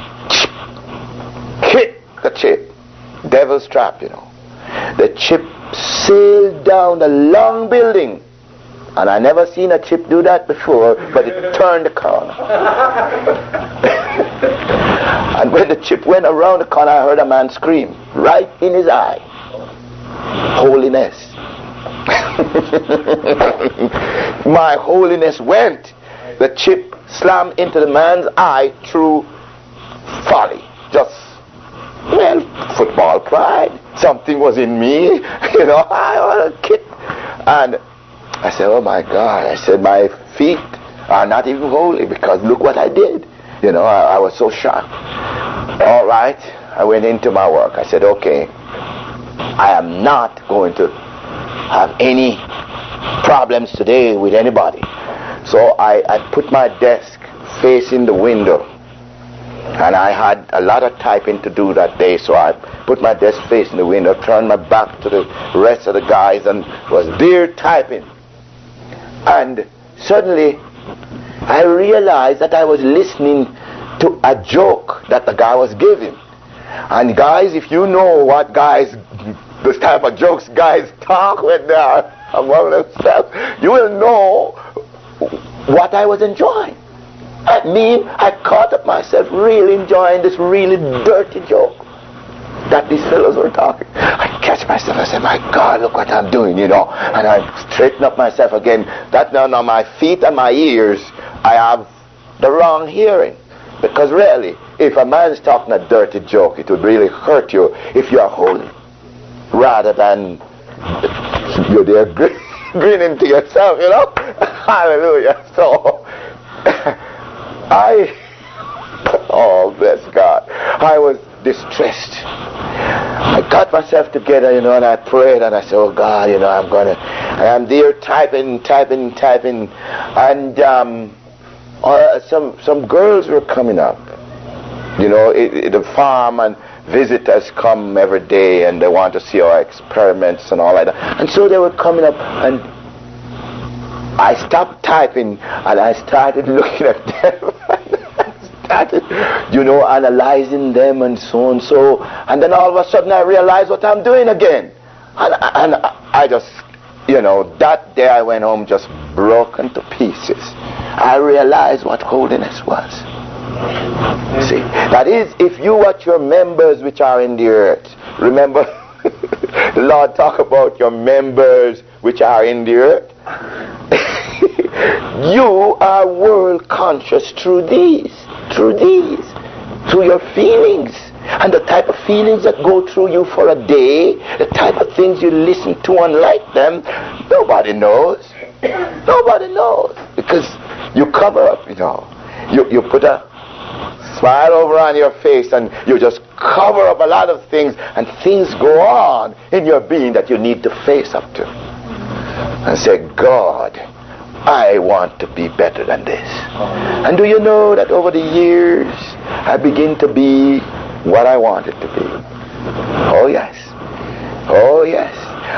hit the chip. Devil's trap, The chip sailed down the long building. And I never seen a chip do that before, but it turned the corner. And when the chip went around the corner, I heard a man scream right in his eye. Holiness. My holiness went. The chip slammed into the man's eye through folly. Just, football pride. Something was in me. I was a kid. And I said, oh my God. I said, my feet are not even holy because look what I did. I was so shocked. All right. I went into my work. I said, okay, I am not going to have any problems today with anybody. So I put my desk facing the window. And I had a lot of typing to do that day, so I put my desk facing the window, turned my back to the rest of the guys, and was there typing. And suddenly, I realized that I was listening to a joke that the guy was giving. And guys, if you know what guys, this type of jokes guys talk when they are among themselves, you will know what I was enjoying. I caught up myself really enjoying this really dirty joke that these fellows were talking. I catch myself, I said, my God, look what I'm doing, And I straighten up myself again. That now my feet and my ears, I have the wrong hearing. Because really, if a man's talking a dirty joke, it would really hurt you if you are holy. Rather than you're there grinning to yourself, Hallelujah. So, oh, bless God. I was distressed. I got myself together, and I prayed, and I said, oh God, I'm there typing, and some girls were coming up. The farm, and visitors come every day, and they want to see our experiments and all like that. And so they were coming up, and I stopped typing, and I started looking at them. I started, analyzing them and so and so. And then all of a sudden I realized what I'm doing again. And I just, that day I went home just broken to pieces. I realized what holiness was. See, that is, if you watch your members which are in the earth, remember, the Lord talk about your members which are in the earth. You are world conscious through your feelings, and the type of feelings that go through you for a day, the type of things you listen to and like them, nobody knows. Nobody knows, because you cover up, you put a smile over on your face, and you just cover up a lot of things, and things go on in your being that you need to face up to and say, God, I want to be better than this. And do you know that over the years I begin to be what I wanted to be? Oh yes. Oh yes.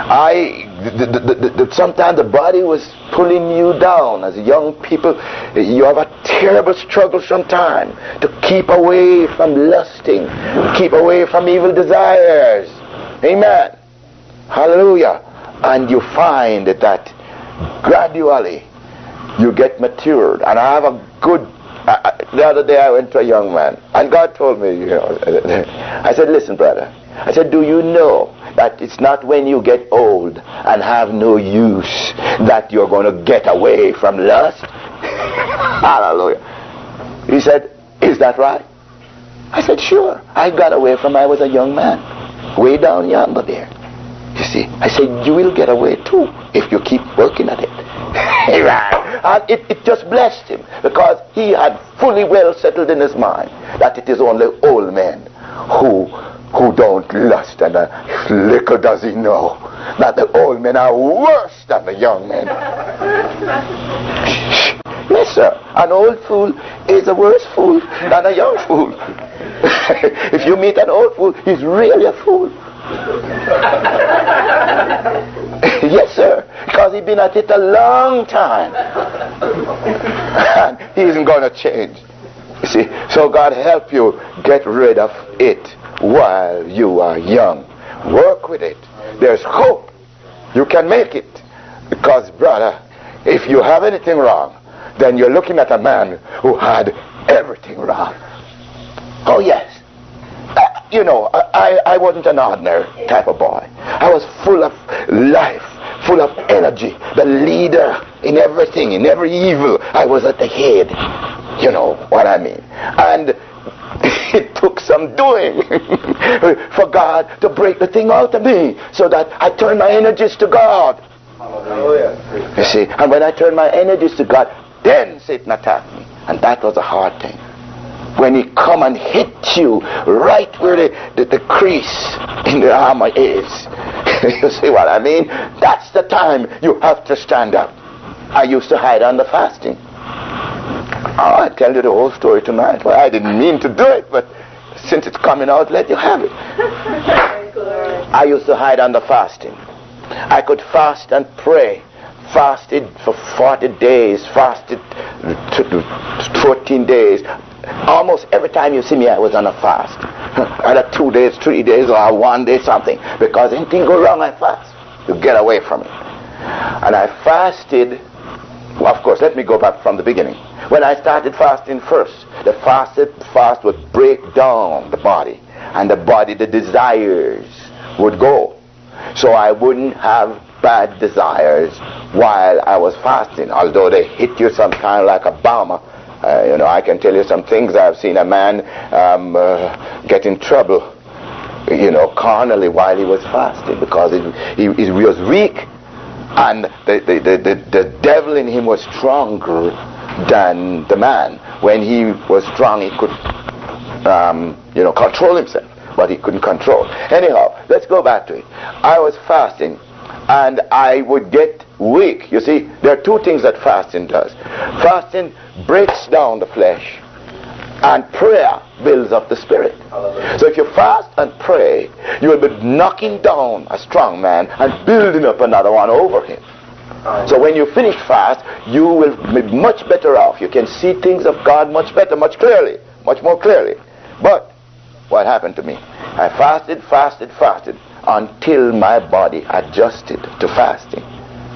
Sometimes the body was pulling you down. As young people, you have a terrible struggle sometimes to keep away from lusting, keep away from evil desires. Amen. Hallelujah. And you find that gradually you get matured. And I have a good, the other day I went to a young man, and God told me, I said, listen, brother, I said, do you know that it's not when you get old and have no use that you're going to get away from lust? Hallelujah. He said, is that right? I said, sure. I got away from I was a young man, way down yonder there. You see, I said, you will get away too if you keep working at it. And it just blessed him, because he had fully well settled in his mind that it is only old men who don't lust, and little does he know that the old men are worse than the young men. Yes, sir. An old fool is a worse fool than a young fool. If you meet an old fool, he's really a fool. Yes, sir. Because he's been at it a long time. And he isn't going to change. You see, so God help you get rid of it while you are young. Work with it. There's hope. You can make it. Because, brother, if you have anything wrong, then you're looking at a man who had everything wrong. Oh, yes. I wasn't an ordinary type of boy. I was full of life, full of energy, the leader in everything, in every evil. I was at the head. You know what I mean. And it took some doing for God to break the thing out of me so that I turned my energies to God. Hallelujah. You see, and when I turned my energies to God, then Satan attacked me. And that was a hard thing. When he come and hit you right where the crease in the armor is. You see what I mean? That's the time you have to stand up. I used to hide under fasting. I'll tell you the whole story tonight. Well, I didn't mean to do it, but since it's coming out, let you have it. I used to hide under fasting. I could fast and pray. Fasted for 40 days, fasted 14 days. Almost every time you see me, I was on a fast. Either 2 days, 3 days, or 1 day, something. Because anything go wrong, I fast. You get away from it. And I fasted. Well, of course, let me go back from the beginning. When I started fasting first, the fast would break down the body. And the body, the desires would go. So I wouldn't have bad desires while I was fasting. Although they hit you sometimes like a bomber. I can tell you some things. I've seen a man get in trouble, carnally while he was fasting because he was weak. And the devil in him was stronger than the man. When he was strong, he could, control himself, but he couldn't control. Anyhow, let's go back to it. I was fasting, and I would get weak. You see, there are two things that fasting does. Fasting breaks down the flesh, and prayer builds up the spirit. So if you fast and pray, you will be knocking down a strong man and building up another one over him. So when you finish fast, you will be much better off. You can see things of God much better, much more clearly. But what happened to me? I fasted until my half adjusted to fasting.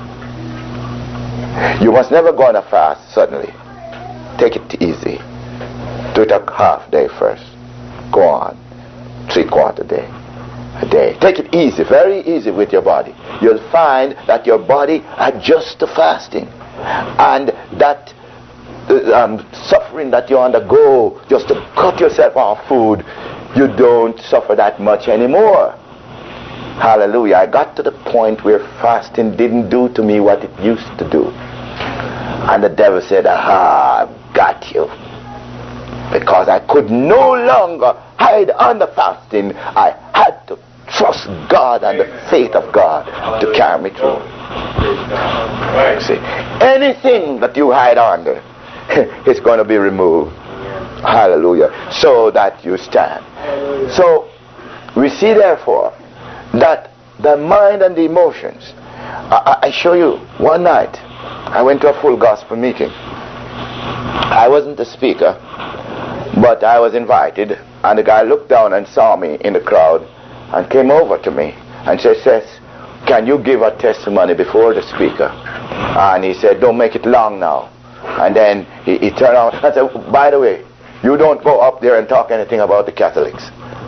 You must never go on a fast suddenly. Take it easy. Do it a half day first. Go on. 3/4 day. A day. Take it easy, very easy with your body. You'll find that your body adjusts to fasting. And that suffering that you undergo just to cut yourself off food, you don't suffer that much anymore. Hallelujah. I got to the point where fasting didn't do to me what it used to do. And the devil said, aha, I've got you. Because I could no longer hide under fasting. I had to trust God and the faith of God to carry me through. See, anything that you hide under is going to be removed. Hallelujah. So that you stand. So we see therefore that the mind and the emotions. I show you one night I went to a full gospel meeting. I wasn't the speaker, but I was invited, and the guy looked down and saw me in the crowd and came over to me and says, can you give a testimony before the speaker? And he said, don't make it long now. And then he turned around and said, by the way, you don't go up there and talk anything about the Catholics.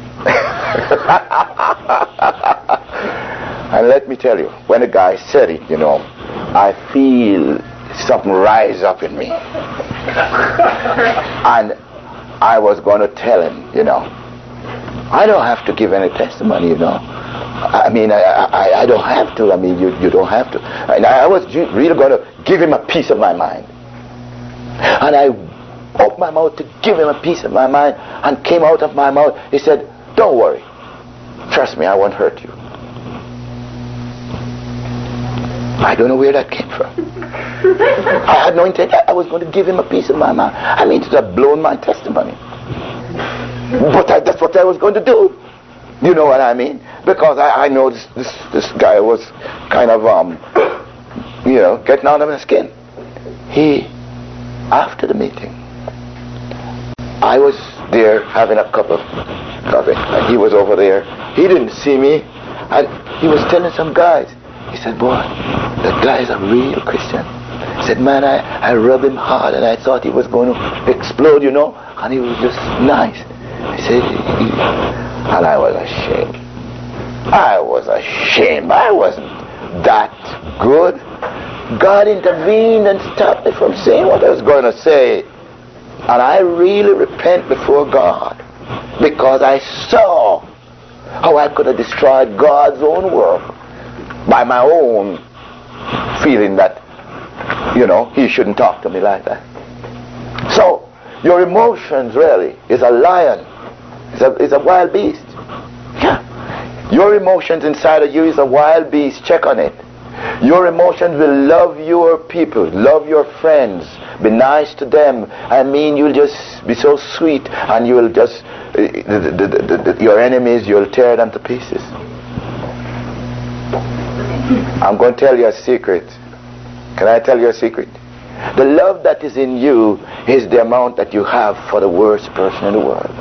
And let me tell you, when the guy said it, I feel something rise up in me. And I was going to tell him, I don't have to give any testimony, I mean, I don't have to. I mean, you don't have to. And I was really going to give him a piece of my mind. And I opened my mouth to give him a piece of my mind, and came out of my mouth, he said, don't worry. Trust me, I won't hurt you. I don't know where that came from. I had no intent. I was going to give him a piece of my mind. I mean, to have blown my testimony. But that's what I was going to do. You know what I mean? Because I know this guy was kind of, getting out of his skin. After the meeting, I was there having a cup of coffee, and he was over there. He didn't see me, and he was telling some guys. He said, boy, that guy is a real Christian. He said, man, I rubbed him hard, and I thought he was going to explode, and he was just nice. He said, and I was ashamed. I wasn't that good. God intervened and stopped me from saying what I was going to say. And I really repent before God, because I saw how I could have destroyed God's own work by my own feeling that, he shouldn't talk to me like that. So, your emotions really is a lion. It's a wild beast. Yeah. Your emotions inside of you is a wild beast. Check on it. Your emotions will love your people, love your friends, be nice to them. I mean, you'll just be so sweet, and you will just, your enemies, you'll tear them to pieces. I'm going to tell you a secret. Can I tell you a secret? The love that is in you is the amount that you have for the worst person in the world.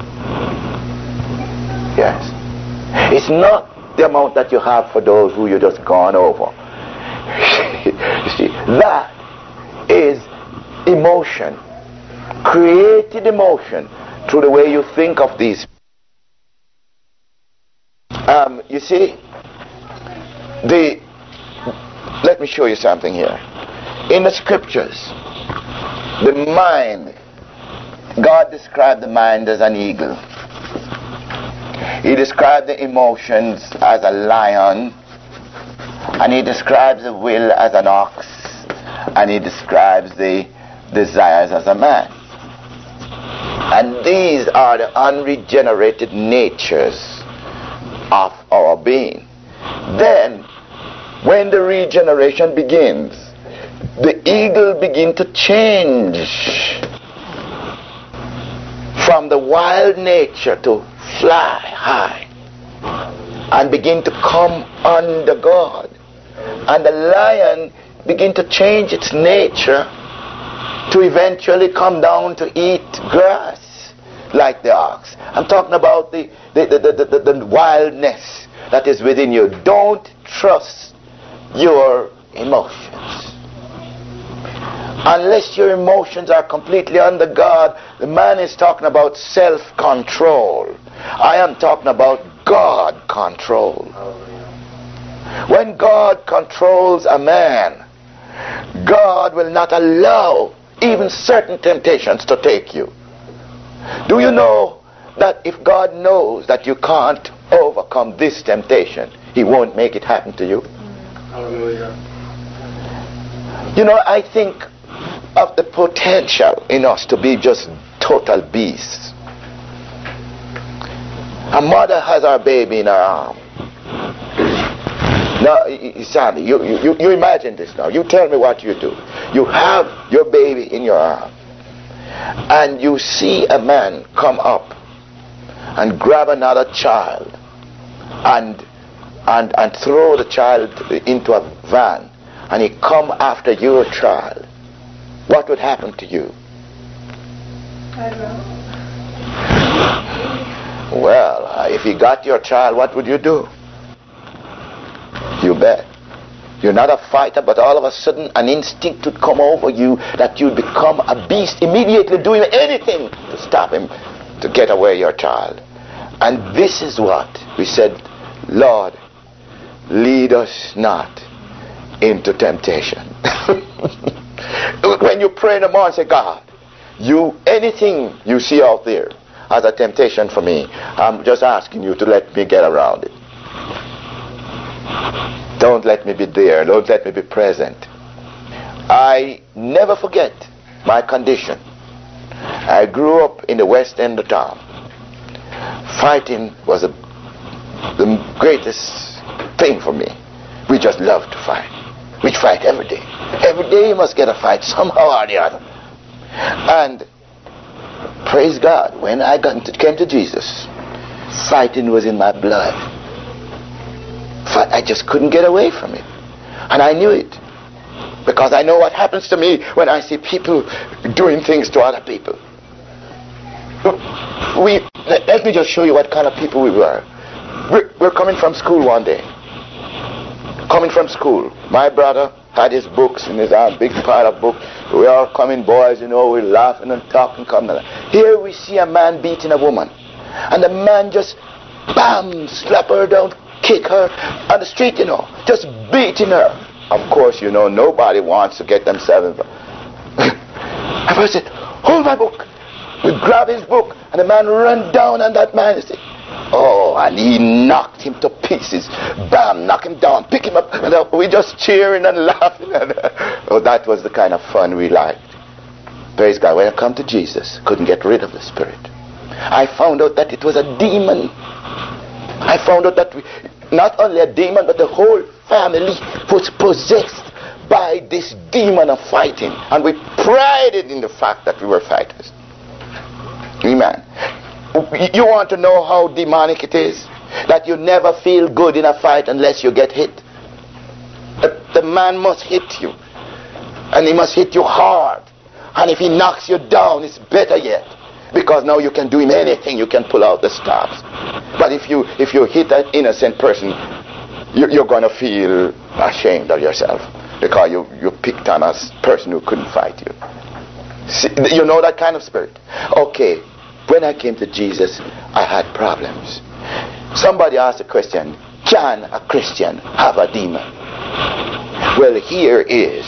Yes. It's not the amount that you have for those who you just gone over. You see, that is emotion, created emotion through the way you think of these. You see, let me show you something here. In the scriptures, the mind, God described the mind as an eagle. He described the emotions as a lion, and he describes the will as an ox, and he describes the desires as a man. And these are the unregenerated natures of our being. Then, when the regeneration begins, the eagle begins to change from the wild nature to fly high and begin to come under God. And the lion begin to change its nature to eventually come down to eat grass like the ox. I'm talking about the wildness that is within you. Don't trust your emotions. Unless your emotions are completely under God, the man is talking about self-control. I am talking about God control. When God controls a man, God will not allow even certain temptations to take you. Do you know that if God knows that you can't overcome this temptation, He won't make it happen to you? Hallelujah. I think of the potential in us to be just total beasts. A mother has her baby in her arm. Now, Sandy, you imagine this now. You tell me what you do. You have your baby in your arm, and you see a man come up and grab another child and throw the child into a van, and he come after your child. What would happen to you? I don't know. Well, if he got your child, what would you do? You bet. You're not a fighter, but all of a sudden an instinct would come over you that you'd become a beast, immediately doing anything to stop him, to get away your child. And this is what we said, Lord, lead us not into temptation. When you pray in the morning, say, God, anything you see out there as a temptation for me, I'm just asking you to let me get around it. Don't let me be there. Don't let me be present. I never forget my condition. I grew up in the west end of town. Fighting was the greatest thing for me. We just loved to fight. which fight every day. Every day you must get a fight somehow or the other. And praise God, when I came to Jesus, fighting was in my blood. I just couldn't get away from it. And I knew it. Because I know what happens to me when I see people doing things to other people. Let me just show you what kind of people we were. We're coming from school one day. Coming from school. My brother had his books in his arm, big pile of books. We all coming boys, we're laughing and talking. Here we see a man beating a woman. And the man just, bam, slap her down, kick her on the street, just beating her. Of course, nobody wants to get themselves involved. And I said, hold my book. We grab his book, and the man ran down on that man. And he knocked him to pieces. Bam, knock him down, pick him up. And we just cheering and laughing. That was the kind of fun we liked. Praise God. When I come to Jesus, couldn't get rid of the spirit. I found out that it was a demon. I found out that not only a demon, but the whole family was possessed by this demon of fighting. And we prided in the fact that we were fighters. Amen. You want to know how demonic it is? That you never feel good in a fight unless you get hit. The man must hit you. And he must hit you hard. And if he knocks you down, it's better yet. Because now you can do him anything. You can pull out the stops. But if you hit an innocent person, you're going to feel ashamed of yourself. Because you picked on a person who couldn't fight you. See, you know that kind of spirit? Okay. When I came to Jesus, I had problems. Somebody asked a question, can a Christian have a demon? Well, here is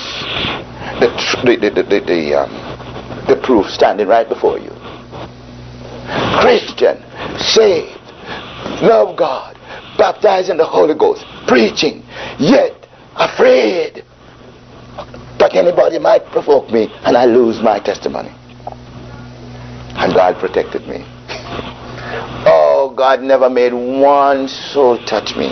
the proof standing right before you. Christian, saved, love God, baptized in the Holy Ghost, preaching, yet afraid that anybody might provoke me and I lose my testimony. And God protected me. Oh, God never made one soul touch me.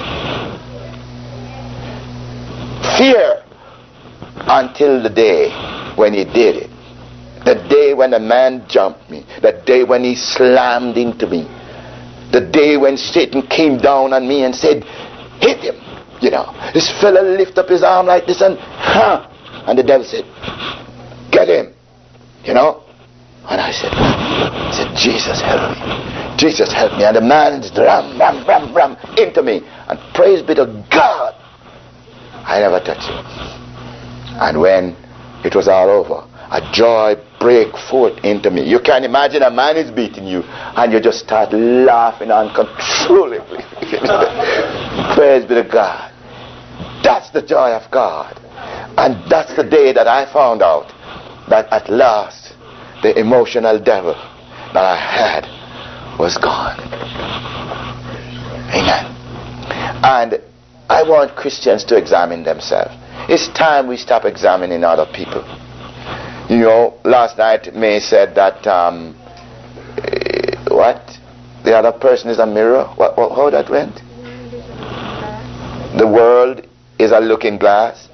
Fear until the day when he did it. The day when the man jumped me. The day when he slammed into me. The day when Satan came down on me and said, hit him. This fella lifted up his arm like this and the devil said, get him. And I said, Jesus help me. Jesus help me. And the man ram into me. And praise be to God, I never touched him. And when it was all over, a joy break forth into me. You can imagine a man is beating you and you just start laughing uncontrollably. Praise be to God. That's the joy of God. And that's the day that I found out that at last the emotional devil that I had was gone. Amen. And I want Christians to examine themselves. It's time we stop examining other people. Last night May said that what? The other person is a mirror? How that went? The world is a looking glass.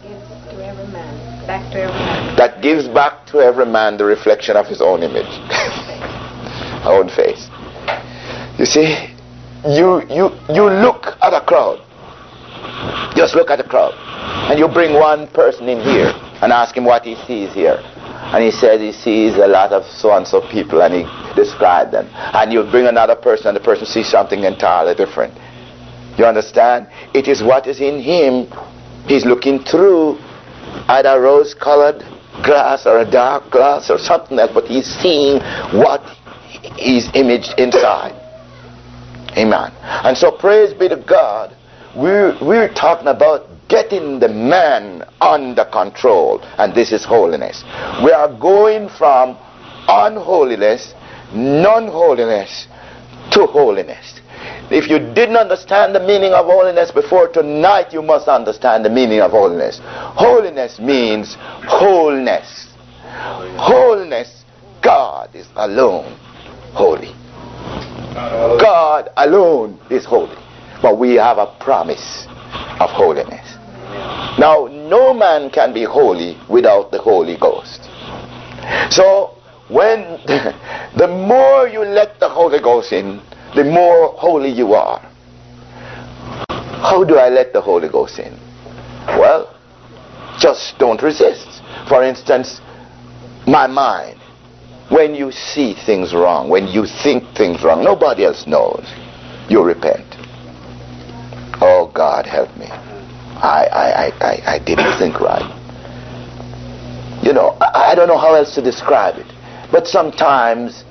That gives back to every man the reflection of his own image. Own face. You see, you look at a crowd. Just look at the crowd. And you bring one person in here and ask him what he sees here. And he says he sees a lot of so-and-so people and he describes them. And you bring another person and the person sees something entirely different. You understand? It is what is in him. He's looking through either rose-colored glass or a dark glass or something else, but he's seeing what is imaged inside. Amen. And so praise be to God, we're talking about getting the man under control, and this is holiness. We are going from unholiness, non-holiness to holiness. If you didn't understand the meaning of holiness before tonight, you must understand the meaning of holiness. Holiness means wholeness. Wholeness, God is alone holy. God alone is holy. But we have a promise of holiness. Now, no man can be holy without the Holy Ghost. So, when the more you let the Holy Ghost in, the more holy you are. How do I let the Holy Ghost in? Well, just don't resist. For instance, my mind. When you see things wrong, when you think things wrong, nobody else knows, you repent. Oh, God, help me. I didn't think right. You know, I don't know how else to describe it. But sometimes,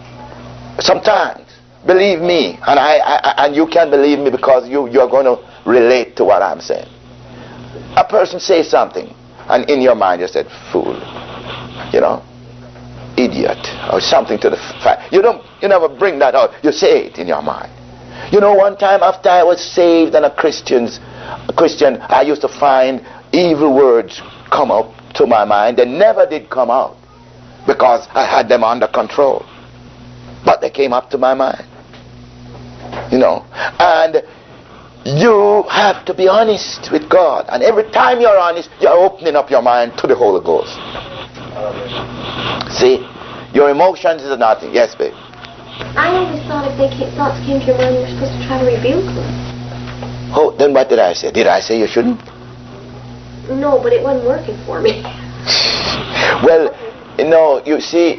believe me, and you can believe me because you're going to relate to what I'm saying. A person says something, and in your mind you said, fool, you know, idiot, or something to the fact. You never bring that out. You say it in your mind. You know, one time after I was saved and a Christian, I used to find evil words come up to my mind. They never did come out because I had them under control. But they came up to my mind. You know, and you have to be honest with God. And every time you're honest, you're opening up your mind to the Holy Ghost. See, your emotions is nothing. Yes, babe. I always thought if thoughts came to your mind, you were supposed to try to rebuke them. Oh, then what did I say? Did I say you shouldn't? No, but it wasn't working for me. Well, no, you see,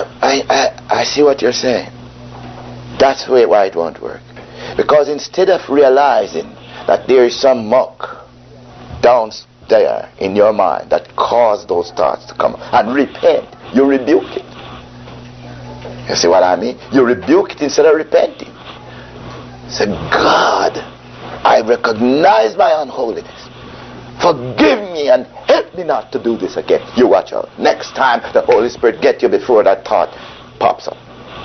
I see what you're saying. That's why it won't work. Because instead of realizing that there is some muck down there in your mind that caused those thoughts to come and repent, you rebuke it. You see what I mean? You rebuke it instead of repenting. Say, God, I recognize my unholiness. Forgive me and help me not to do this again. You watch out. Next time the Holy Spirit gets you before that thought pops up.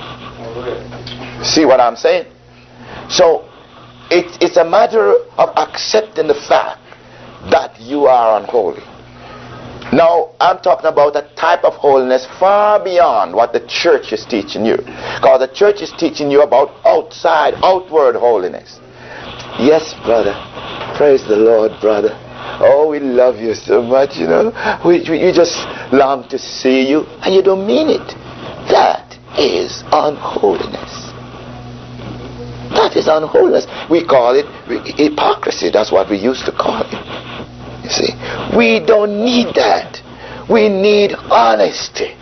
See what I'm saying? So it's a matter of accepting the fact that you are unholy. Now, I'm talking about a type of holiness far beyond what the church is teaching you. Because the church is teaching you about outward holiness. Yes, brother. Praise the Lord, brother. Oh, we love you so much, you know. We just long to see you, and you don't mean it. That is unholiness. That is unholiness. We call it hypocrisy. That's what we used to call it. You see, we don't need that. We need honesty.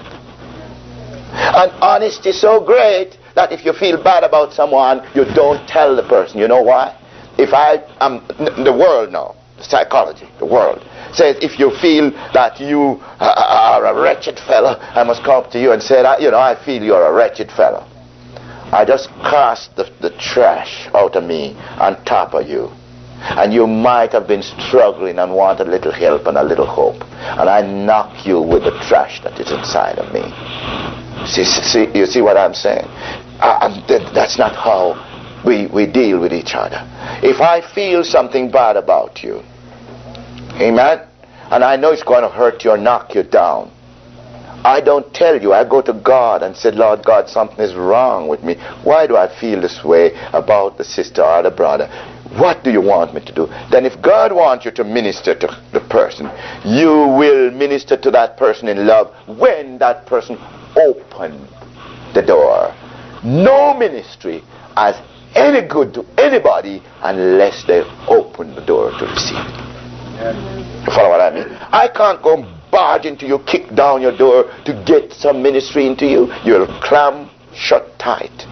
And honesty is so great that if you feel bad about someone, you don't tell the person. You know why? If I am the world now, psychology, the world says if you feel that you are a wretched fellow, I must come up to you and say, I feel you're a wretched fellow. I just cast the trash out of me on top of you. And you might have been struggling and want a little help and a little hope. And I knock you with the trash that is inside of me. See, you see what I'm saying? That's not how we deal with each other. If I feel something bad about you, amen, and I know it's going to hurt you or knock you down, I don't tell you. I go to God and say, Lord God, something is wrong with me. Why do I feel this way about the sister or the brother? What do you want me to do? Then if God wants you to minister to the person, you will minister to that person in love when that person opens the door. No ministry has any good to anybody unless they open the door to receive it. You follow what I mean? I can't go barge into you, kick down your door to get some ministry into you. You'll clam shut tight.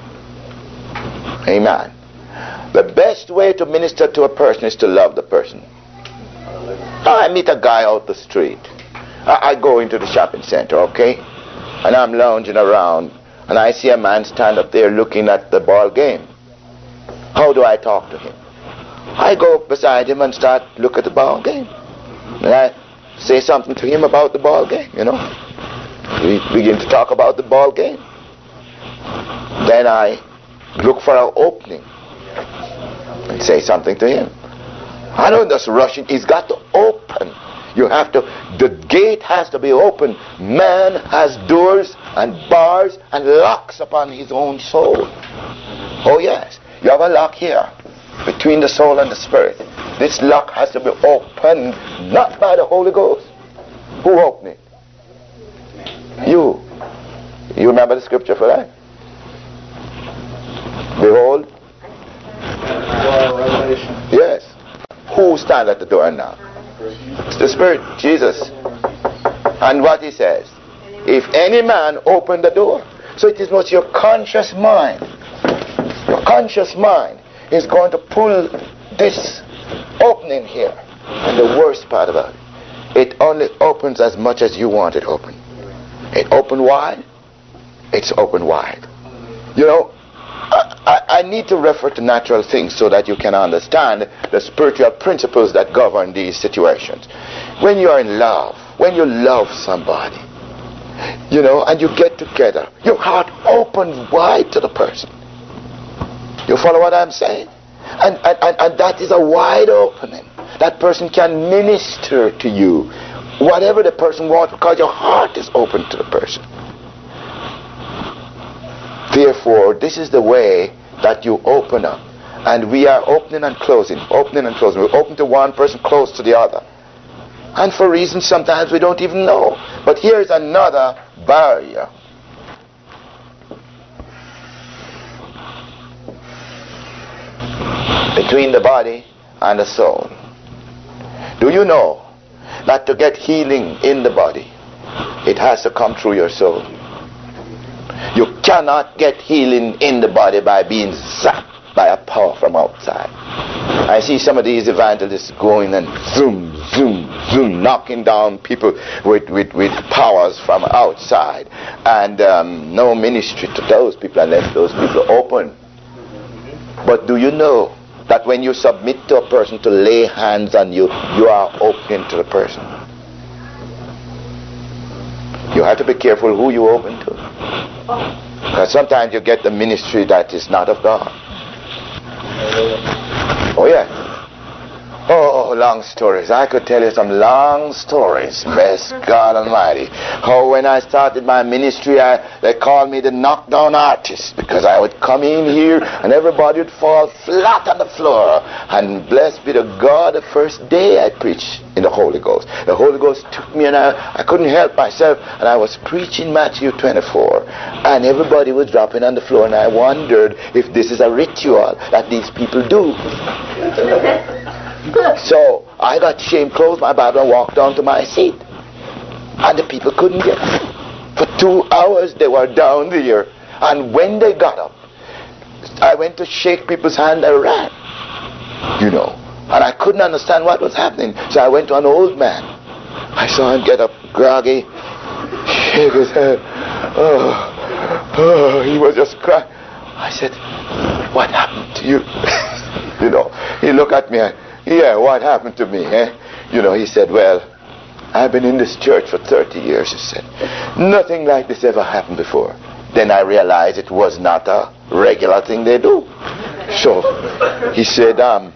Amen. The best way to minister to a person is to love the person. I meet a guy out the street. I go into the shopping center, okay? And I'm lounging around, and I see a man stand up there looking at the ball game. How do I talk to him? I go beside him and start look at the ball game. And I say something to him about the ball game, you know. We begin to talk about the ball game. Then I look for an opening and say something to him. I don't just rush in. He's got to open. You have to, the gate has to be open. Man has doors and bars and locks upon his own soul. Oh yes, you have a lock here between the soul and the spirit. This lock has to be opened, not by the Holy Ghost. Who opened it? You. You remember the scripture for that? Behold. Yes. Who stands at the door now? It's the Spirit, Jesus. And what he says, if any man open the door. So it is not your conscious mind. Your conscious mind is going to pull this opening here. And the worst part about it only opens as much as you want it open. It open wide. It's open wide. You know, I need to refer to natural things so that you can understand the spiritual principles that govern these situations. When you are in love, when you love somebody, you know, and you get together, your heart opens wide to the person. You follow what I'm saying? And that is a wide opening. That person can minister to you whatever the person wants because your heart is open to the person. Therefore, this is the way that you open up. And we are opening and closing, opening and closing. We open to one person, close to the other. And for reasons sometimes we don't even know. But here's another barrier. Between the body and the soul. Do you know that to get healing in the body, it has to come through your soul? You cannot get healing in the body by being zapped by a power from outside. I see some of these evangelists going and zoom, zoom, zoom, knocking down people with powers from outside. And no ministry to those people unless those people open. But do you know that when you submit to a person to lay hands on you, you are opening to the person? You have to be careful who you open to. Because sometimes you get the ministry that is not of God. Oh yeah. Oh, long stories. I could tell you some long stories. Bless God Almighty. Oh, when I started my ministry, they called me the knockdown artist because I would come in here and everybody would fall flat on the floor. And blessed be the God, the first day I preached in the Holy Ghost. The Holy Ghost took me and I couldn't help myself. And I was preaching Matthew 24. And everybody was dropping on the floor. And I wondered if this is a ritual that these people do. So I got ashamed, closed my Bible and walked down to my seat. And the people couldn't get up. For 2 hours they were down there. And when they got up, I went to shake people's hand and ran. You know. And I couldn't understand what was happening. So I went to an old man. I saw him get up groggy, shake his head. Oh, he was just crying. I said, what happened to you? You know, he looked at me and, yeah, what happened to me, eh? You know, he said, well, I've been in this church for 30 years, he said. Nothing like this ever happened before. Then I realized it was not a regular thing they do. So he said, I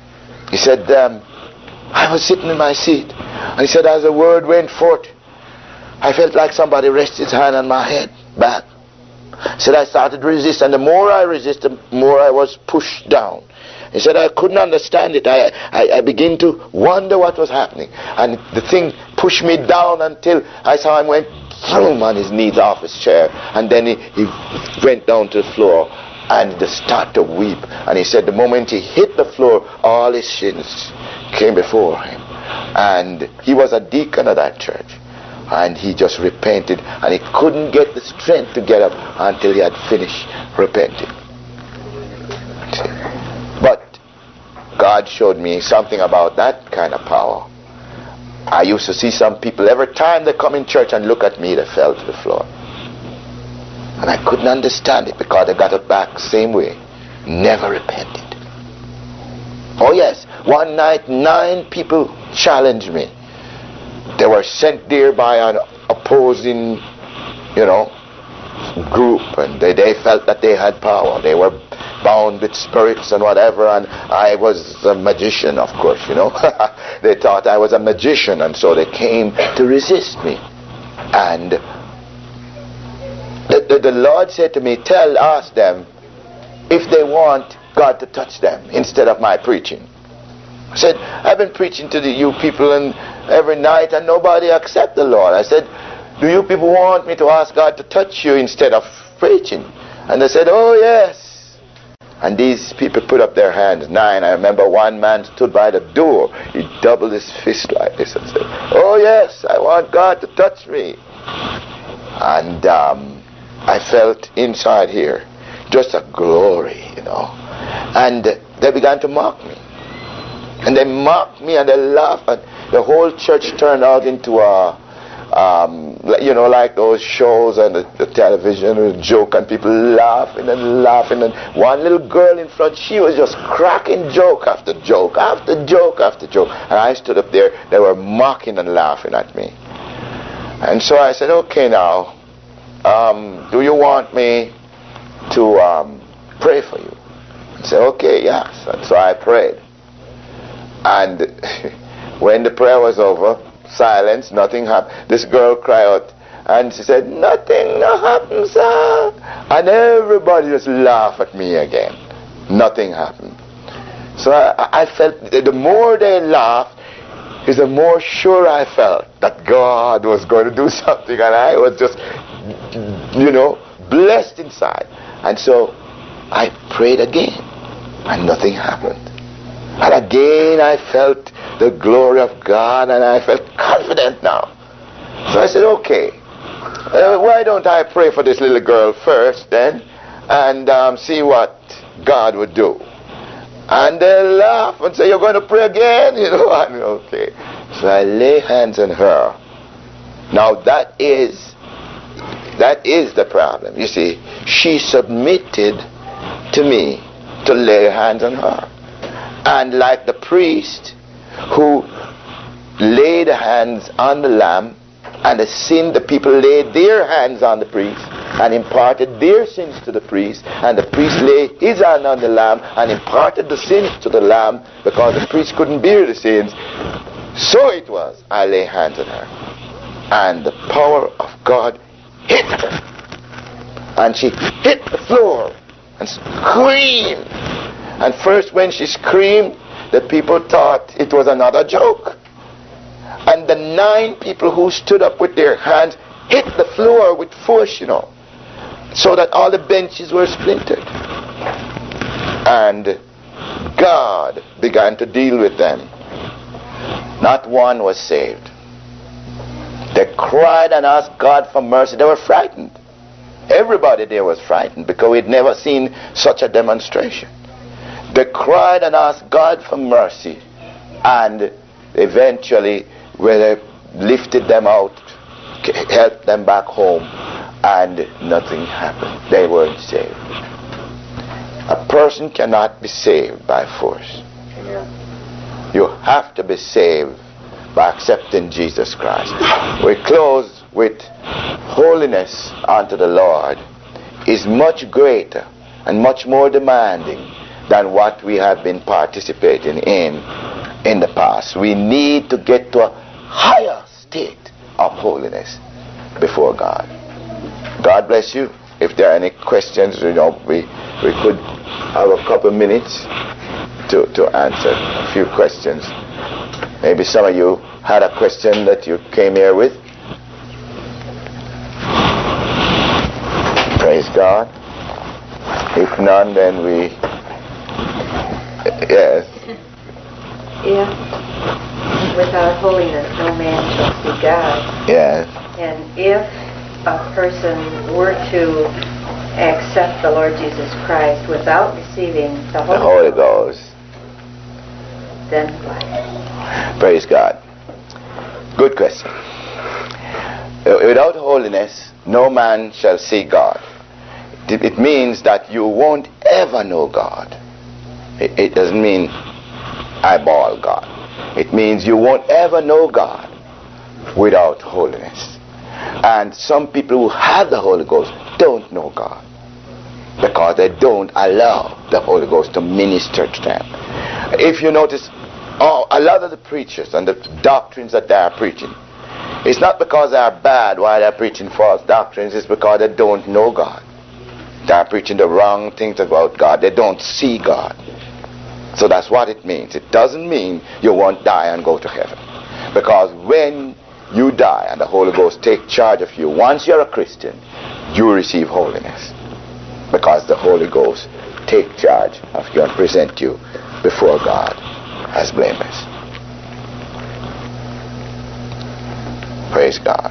was sitting in my seat. And he said, as the word went forth, I felt like somebody rested his hand on my head, back. He said, I started to resist, and the more I resisted, the more I was pushed down. He said, I couldn't understand it. I began to wonder what was happening. And the thing pushed me down until I saw him went throom on his knees off his chair. And then he went down to the floor and just started to weep. And he said the moment he hit the floor, all his sins came before him. And he was a deacon of that church. And he just repented. And he couldn't get the strength to get up until he had finished repenting. But God showed me something about that kind of power. I used to see some people, every time they come in church and look at me, they fell to the floor. And I couldn't understand it because they got it back same way. Never repented. Oh yes, one night 9 people challenged me. They were sent there by an opposing, group, and they felt that they had power. They were bound with spirits and whatever, and I was a magician, of course, They thought I was a magician, and so they came to resist me. And the Lord said to me, ask them if they want God to touch them instead of my preaching. I said, I've been preaching to you people and every night and nobody accept the Lord. I said, do you people want me to ask God to touch you instead of preaching? And they said, oh yes. And these people put up their hands. 9. I remember one man stood by the door. He doubled his fist like this and said, oh yes, I want God to touch me. And I felt inside here just a glory, you know. And they began to mock me. And they mocked me and they laughed. And the whole church turned out into a, you know, like those shows on the television, a joke, and people laughing and laughing. And one little girl in front, she was just cracking joke after joke after joke after joke. And I stood up there. They were mocking and laughing at me. And so I said, okay now, do you want me to pray for you? He said, okay, yes. And so I prayed. And when the prayer was over, silence, nothing happened. This girl cried out and she said, nothing happened, sir. And everybody just laughed at me again. Nothing happened. So I felt the more they laughed, is the more sure I felt that God was going to do something, and I was just, you know, blessed inside. And so I prayed again, and nothing happened. And again I felt the glory of God, and I felt confident now. So I said, okay, why don't I pray for this little girl first then, and see what God would do. And they laugh and say, you're going to pray again? You know, and okay. So I lay hands on her. Now that is the problem. You see, she submitted to me to lay hands on her. And like the priest who laid hands on the lamb, and the people laid their hands on the priest and imparted their sins to the priest, and the priest laid his hand on the lamb and imparted the sins to the lamb because the priest couldn't bear the sins. So it was, I lay hands on her, and the power of God hit her, and she hit the floor and screamed. And first when she screamed, the people thought it was another joke. And the 9 people who stood up with their hands hit the floor with force, you know, so that all the benches were splintered. And God began to deal with them. Not one was saved. They cried and asked God for mercy. They were frightened. Everybody there was frightened because we'd never seen such a demonstration. They cried and asked God for mercy, and eventually when they lifted them out, helped them back home, and nothing happened. They weren't saved. A person cannot be saved by force. You have to be saved by accepting Jesus Christ. We close with holiness unto the Lord is much greater and much more demanding than what we have been participating in the past. We need to get to a higher state of holiness before God. God bless you. If there are any questions, you know, we could have a couple of minutes to answer a few questions. Maybe some of you had a question that you came here with. Praise God. If none, then we... Yes. If without holiness no man shall see God. Yes. And if a person were to accept the Lord Jesus Christ without receiving the Holy Ghost, then what? Praise God. Good question. Without holiness, no man shall see God. It means that you won't ever know God. It doesn't mean eyeball God. It means you won't ever know God without holiness. And some people who have the Holy Ghost don't know God because they don't allow the Holy Ghost to minister to them. If you notice, a lot of the preachers and the doctrines that they are preaching, it's not because they are bad while they're preaching false doctrines. It's because they don't know God. They are preaching the wrong things about God. They don't see God. So that's what it means. It doesn't mean you won't die and go to heaven. Because when you die and the Holy Ghost take charge of you, once you're a Christian, you receive holiness. Because the Holy Ghost take charge of you and present you before God as blameless. Praise God.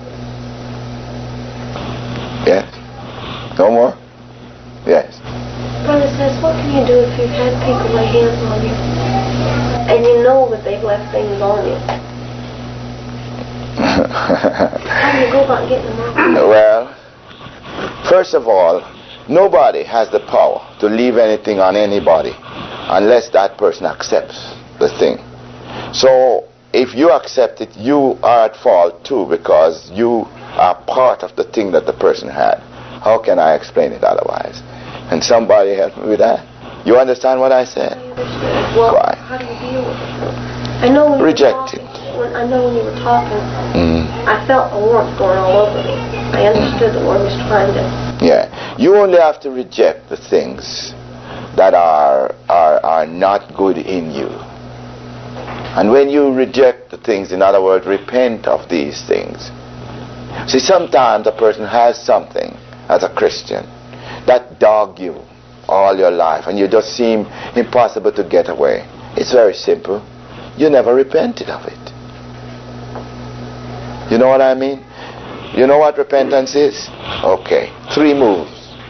Yes? No more? Yes. Brother says, what can you do if you've had people lay hands on you and you know that they've left things on you? How do you go about getting them off? Well, first of all, nobody has the power to leave anything on anybody unless that person accepts the thing. So if you accept it, you are at fault too, because you are part of the thing that the person had. How can I explain it otherwise? And somebody help me with that. You understand what I said? I understand. Well, Why? how do you deal with it? I know when Reject you were talking, I felt a warmth going all over me. I understood the Lord was trying to... Yeah. You only have to reject the things that are not good in you. And when you reject the things, in other words, repent of these things. See, sometimes a person has something as a Christian that dog you all your life and you just seem impossible to get away. It's very simple. You never repented of it. You know what I mean? You know what repentance is? Okay. 3 moves.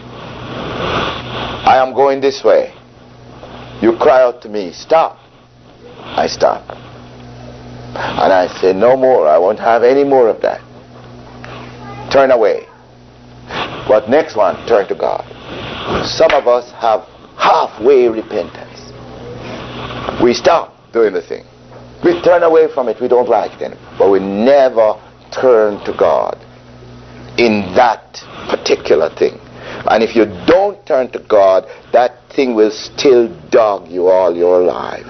I am going this way. You cry out to me, stop. I stop. And I say, no more. I won't have any more of that. Turn away. But next one, turn to God. Some of us have halfway repentance. We stop doing the thing. We turn away from it. We don't like it anymore. But we never turn to God in that particular thing. And if you don't turn to God, that thing will still dog you all your life.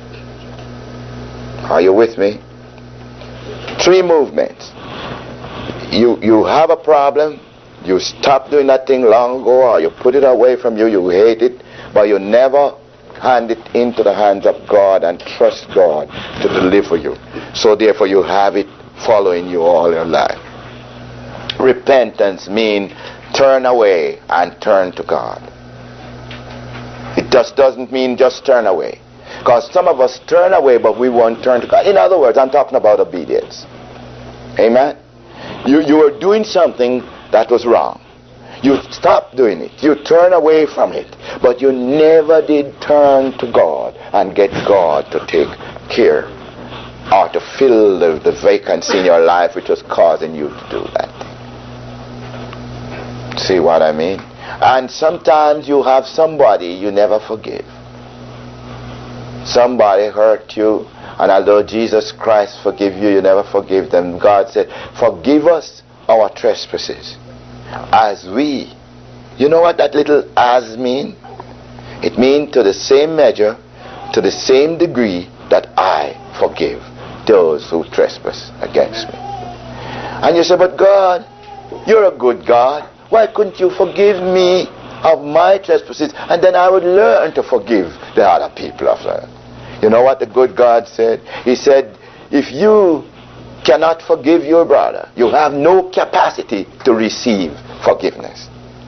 Are you with me? 3 movements. You have a problem. You stop doing that thing long ago, or you put it away from you. You hate it, but you never hand it into the hands of God and trust God to deliver you. So therefore you have it following you all your life. Repentance means turn away and turn to God. It just doesn't mean just turn away. Because some of us turn away, but we won't turn to God. In other words, I'm talking about obedience. Amen? You were doing something that was wrong. You stopped doing it. You turn away from it. But you never did turn to God and get God to take care or to fill the vacancy in your life which was causing you to do that thing. See what I mean? And sometimes you have somebody you never forgive. Somebody hurt you, and although Jesus Christ forgive you, you never forgive them. God said, forgive us our trespasses as we. You know what that little as mean? It means to the same measure, to the same degree that I forgive those who trespass against me. And you say, but God, you're a good God. Why couldn't you forgive me of my trespasses, and then I would learn to forgive the other people of earth? You know what the good God said? He said, if you cannot forgive your brother, you have no capacity to receive forgiveness.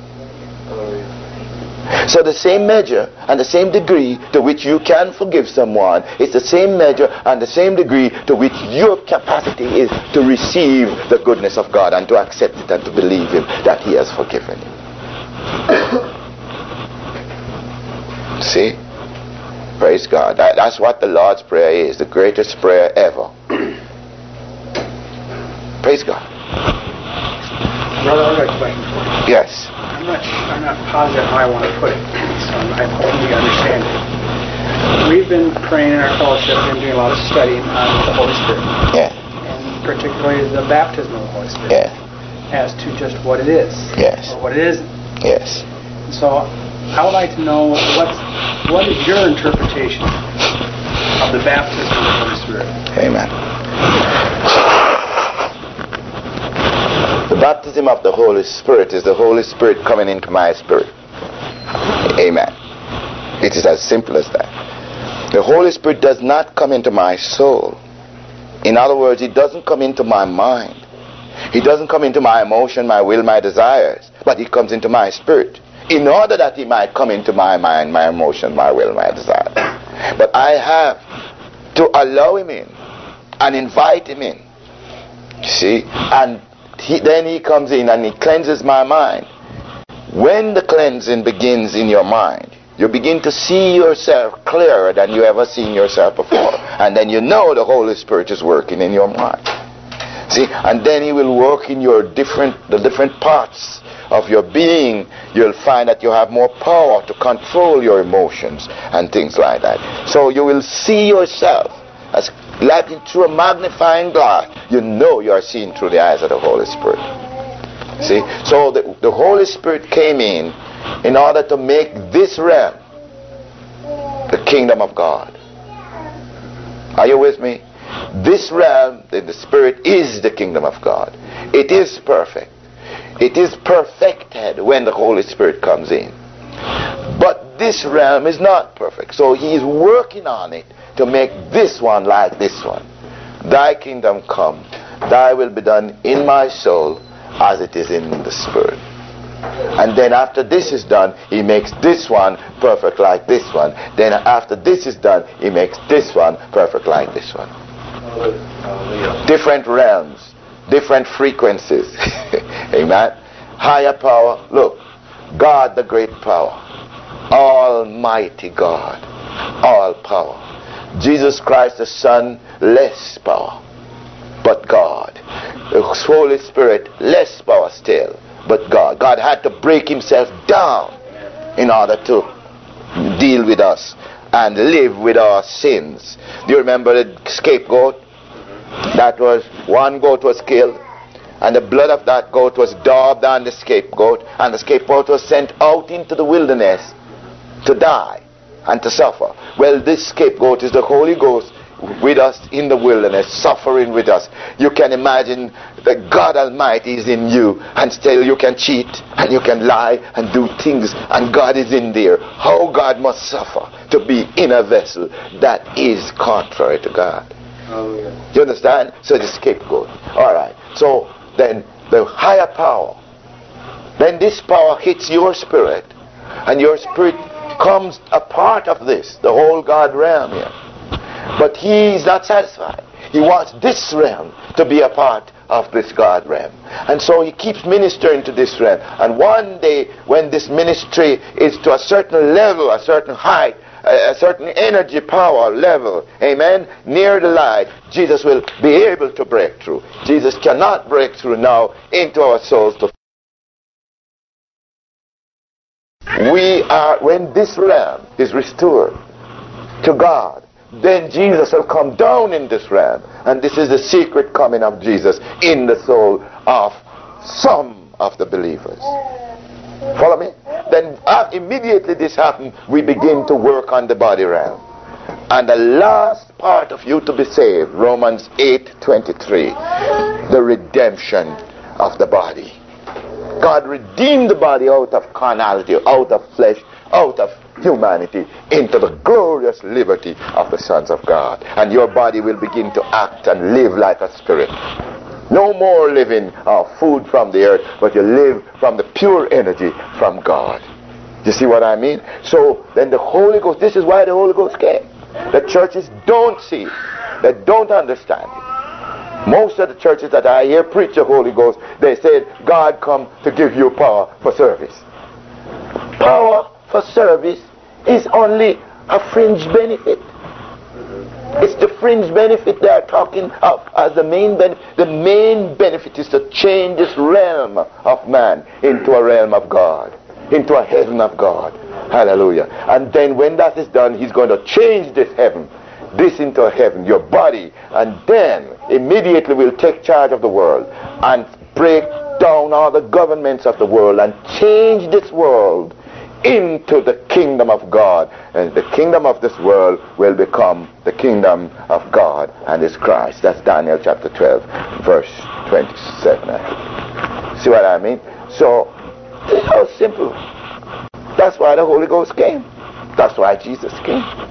So the same measure and the same degree to which you can forgive someone, it's the same measure and the same degree to which your capacity is to receive the goodness of God and to accept it and to believe Him that He has forgiven you. See? Praise God. That's what the Lord's Prayer is, the greatest prayer ever. Praise God. Brother, I've got a question for you. Yes. I'm not positive how I want to put it, so I hope you understand it. We've been praying in our fellowship and doing a lot of studying on the Holy Spirit. Yeah. And particularly the baptism of the Holy Spirit. Yeah. As to just what it is. Yes. Or what it isn't. Yes. So I would like to know what is your interpretation of the baptism of the Holy Spirit? Amen. The baptism of the Holy Spirit is the Holy Spirit coming into my spirit. Amen. It is as simple as that. The Holy Spirit does not come into my soul. In other words, He doesn't come into my mind. He doesn't come into my emotion, my will, my desires, but He comes into my spirit, in order that He might come into my mind, my emotion, my will, my desires. But I have to allow Him in and invite Him in. See? And then He comes in and He cleanses my mind. When the cleansing begins in your mind, you begin to see yourself clearer than you ever seen yourself before. And then you know the Holy Spirit is working in your mind. See? And then He will work in the different parts of your being. You'll find that you have more power to control your emotions and things like that. So you will see yourself as like through a magnifying glass. You know you are seen through the eyes of the Holy Spirit. See? So the Holy Spirit came in order to make this realm the kingdom of God. Are you with me? This realm, the Spirit, is the kingdom of God. It is perfect. It is perfected when the Holy Spirit comes in. But this realm is not perfect. So He is working on it to make this one like this one. Thy kingdom come. Thy will be done in my soul as it is in the Spirit. And then after this is done, He makes this one perfect like this one. Then after this is done, He makes this one perfect like this one. Different realms, different frequencies. Amen. Higher power. Look, God the great power, Almighty God, all power. Jesus Christ the Son, less power, but God. The Holy Spirit, less power still, but God. God had to break Himself down in order to deal with us and live with our sins. Do you remember the scapegoat? That was, one goat was killed, and the blood of that goat was daubed on the scapegoat, and the scapegoat was sent out into the wilderness to die and to suffer. Well, this scapegoat is the Holy Ghost with us in the wilderness, suffering with us. You can imagine that God Almighty is in you, and still you can cheat and you can lie and do things, and God is in there. How God must suffer to be in a vessel that is contrary to God. Oh, yeah. You understand? So the scapegoat. Alright. So then the higher power, then this power hits your spirit, and your spirit comes a part of this, the whole God realm here. But He is not satisfied. He wants this realm to be a part of this God realm. And so He keeps ministering to this realm. And one day, when this ministry is to a certain level, a certain height, a certain energy power level, amen, near the light, Jesus will be able to break through. Jesus cannot break through now into our souls. When this realm is restored to God, then Jesus will come down in this realm. And this is the secret coming of Jesus in the soul of some of the believers. Follow me? Then immediately this happens, we begin to work on the body realm. And the last part of you to be saved, Romans 8:23, the redemption of the body. God redeemed the body out of carnality, out of flesh, out of humanity, into the glorious liberty of the sons of God. And your body will begin to act and live like a spirit. No more living food from the earth, but you live from the pure energy from God. You see what I mean? So then the Holy Ghost, this is why the Holy Ghost came. The churches don't see it. They don't understand it. Most of the churches that I hear preach the Holy Ghost, they said, God come to give you power for service. Power for service is only a fringe benefit. It's the fringe benefit they are talking of as the main benefit. The main benefit is to change this realm of man into a realm of God, into a heaven of God. Hallelujah. And then when that is done, He's going to change this heaven, this into a heaven, your body, and then immediately will take charge of the world and break down all the governments of the world and change this world into the kingdom of God. And the kingdom of this world will become the kingdom of God and His Christ. That's Daniel chapter 12, verse 27. See what I mean? So, it's so simple. That's why the Holy Ghost came. That's why Jesus came.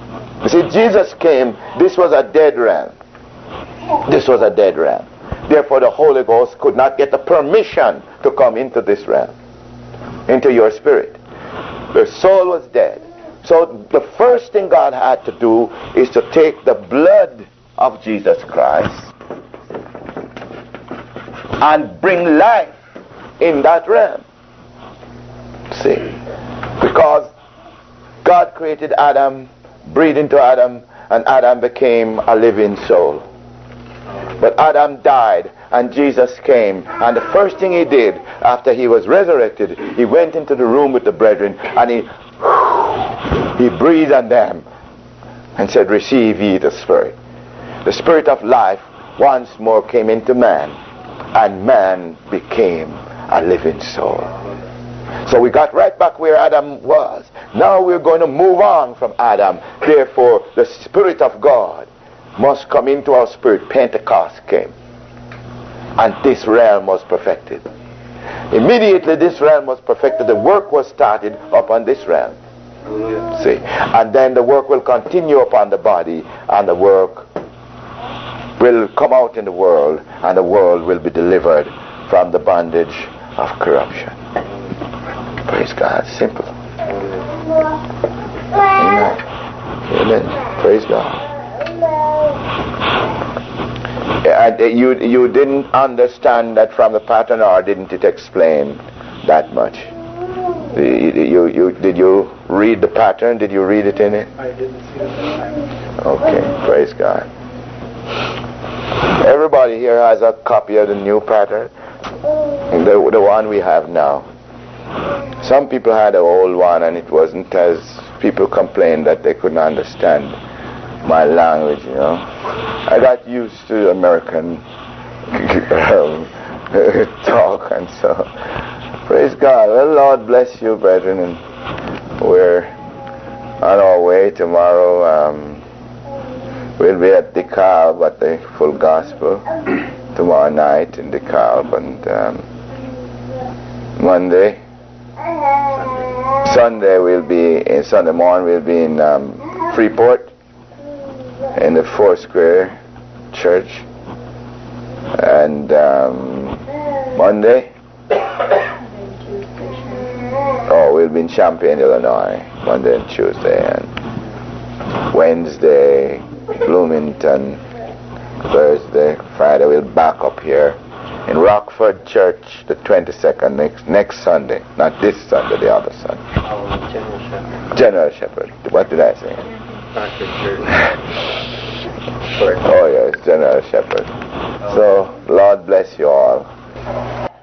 You see, Jesus came, this was a dead realm. This was a dead realm. Therefore the Holy Ghost could not get the permission to come into this realm, into your spirit. The soul was dead. So the first thing God had to do is to take the blood of Jesus Christ and bring life in that realm. See? Because God created Adam, breathed into Adam, and Adam became a living soul. But Adam died, and Jesus came, and the first thing he did after he was resurrected, he went into the room with the brethren, and he breathed on them and said, receive ye the Spirit. The Spirit of life once more came into man, and man became a living soul. So we got right back where Adam was. Now we're going to move on from Adam. Therefore, the Spirit of God must come into our spirit. Pentecost came, and this realm was perfected. Immediately this realm was perfected, the work was started upon this realm. See, and then the work will continue upon the body, and the work will come out in the world, and the world will be delivered from the bondage of corruption. Praise God. Simple. Amen. Amen. Praise God. You didn't understand that from the pattern, or didn't it explain that much? Did you read the pattern? Did you read it in it? I didn't see it. Okay, praise God. Everybody here has a copy of the new pattern, the one we have now. Some people had an old one, and it wasn't as people complained that they couldn't understand my language, you know. I got used to American talk, and so praise God. Well, Lord bless you, brethren, and we're on our way tomorrow. We'll be at DeKalb at the Full Gospel tomorrow night in DeKalb, and Sunday morning we'll be in Freeport in the Foursquare Church, and Monday, we'll be in Champaign, Illinois, Monday and Tuesday, and Wednesday, Bloomington, Thursday, Friday, we'll back up here in Rockford Church the 22nd, next Sunday, not this Sunday, the other Sunday. General Shepherd. What did I say? Oh yes, General Shepherd. So, Lord bless you all.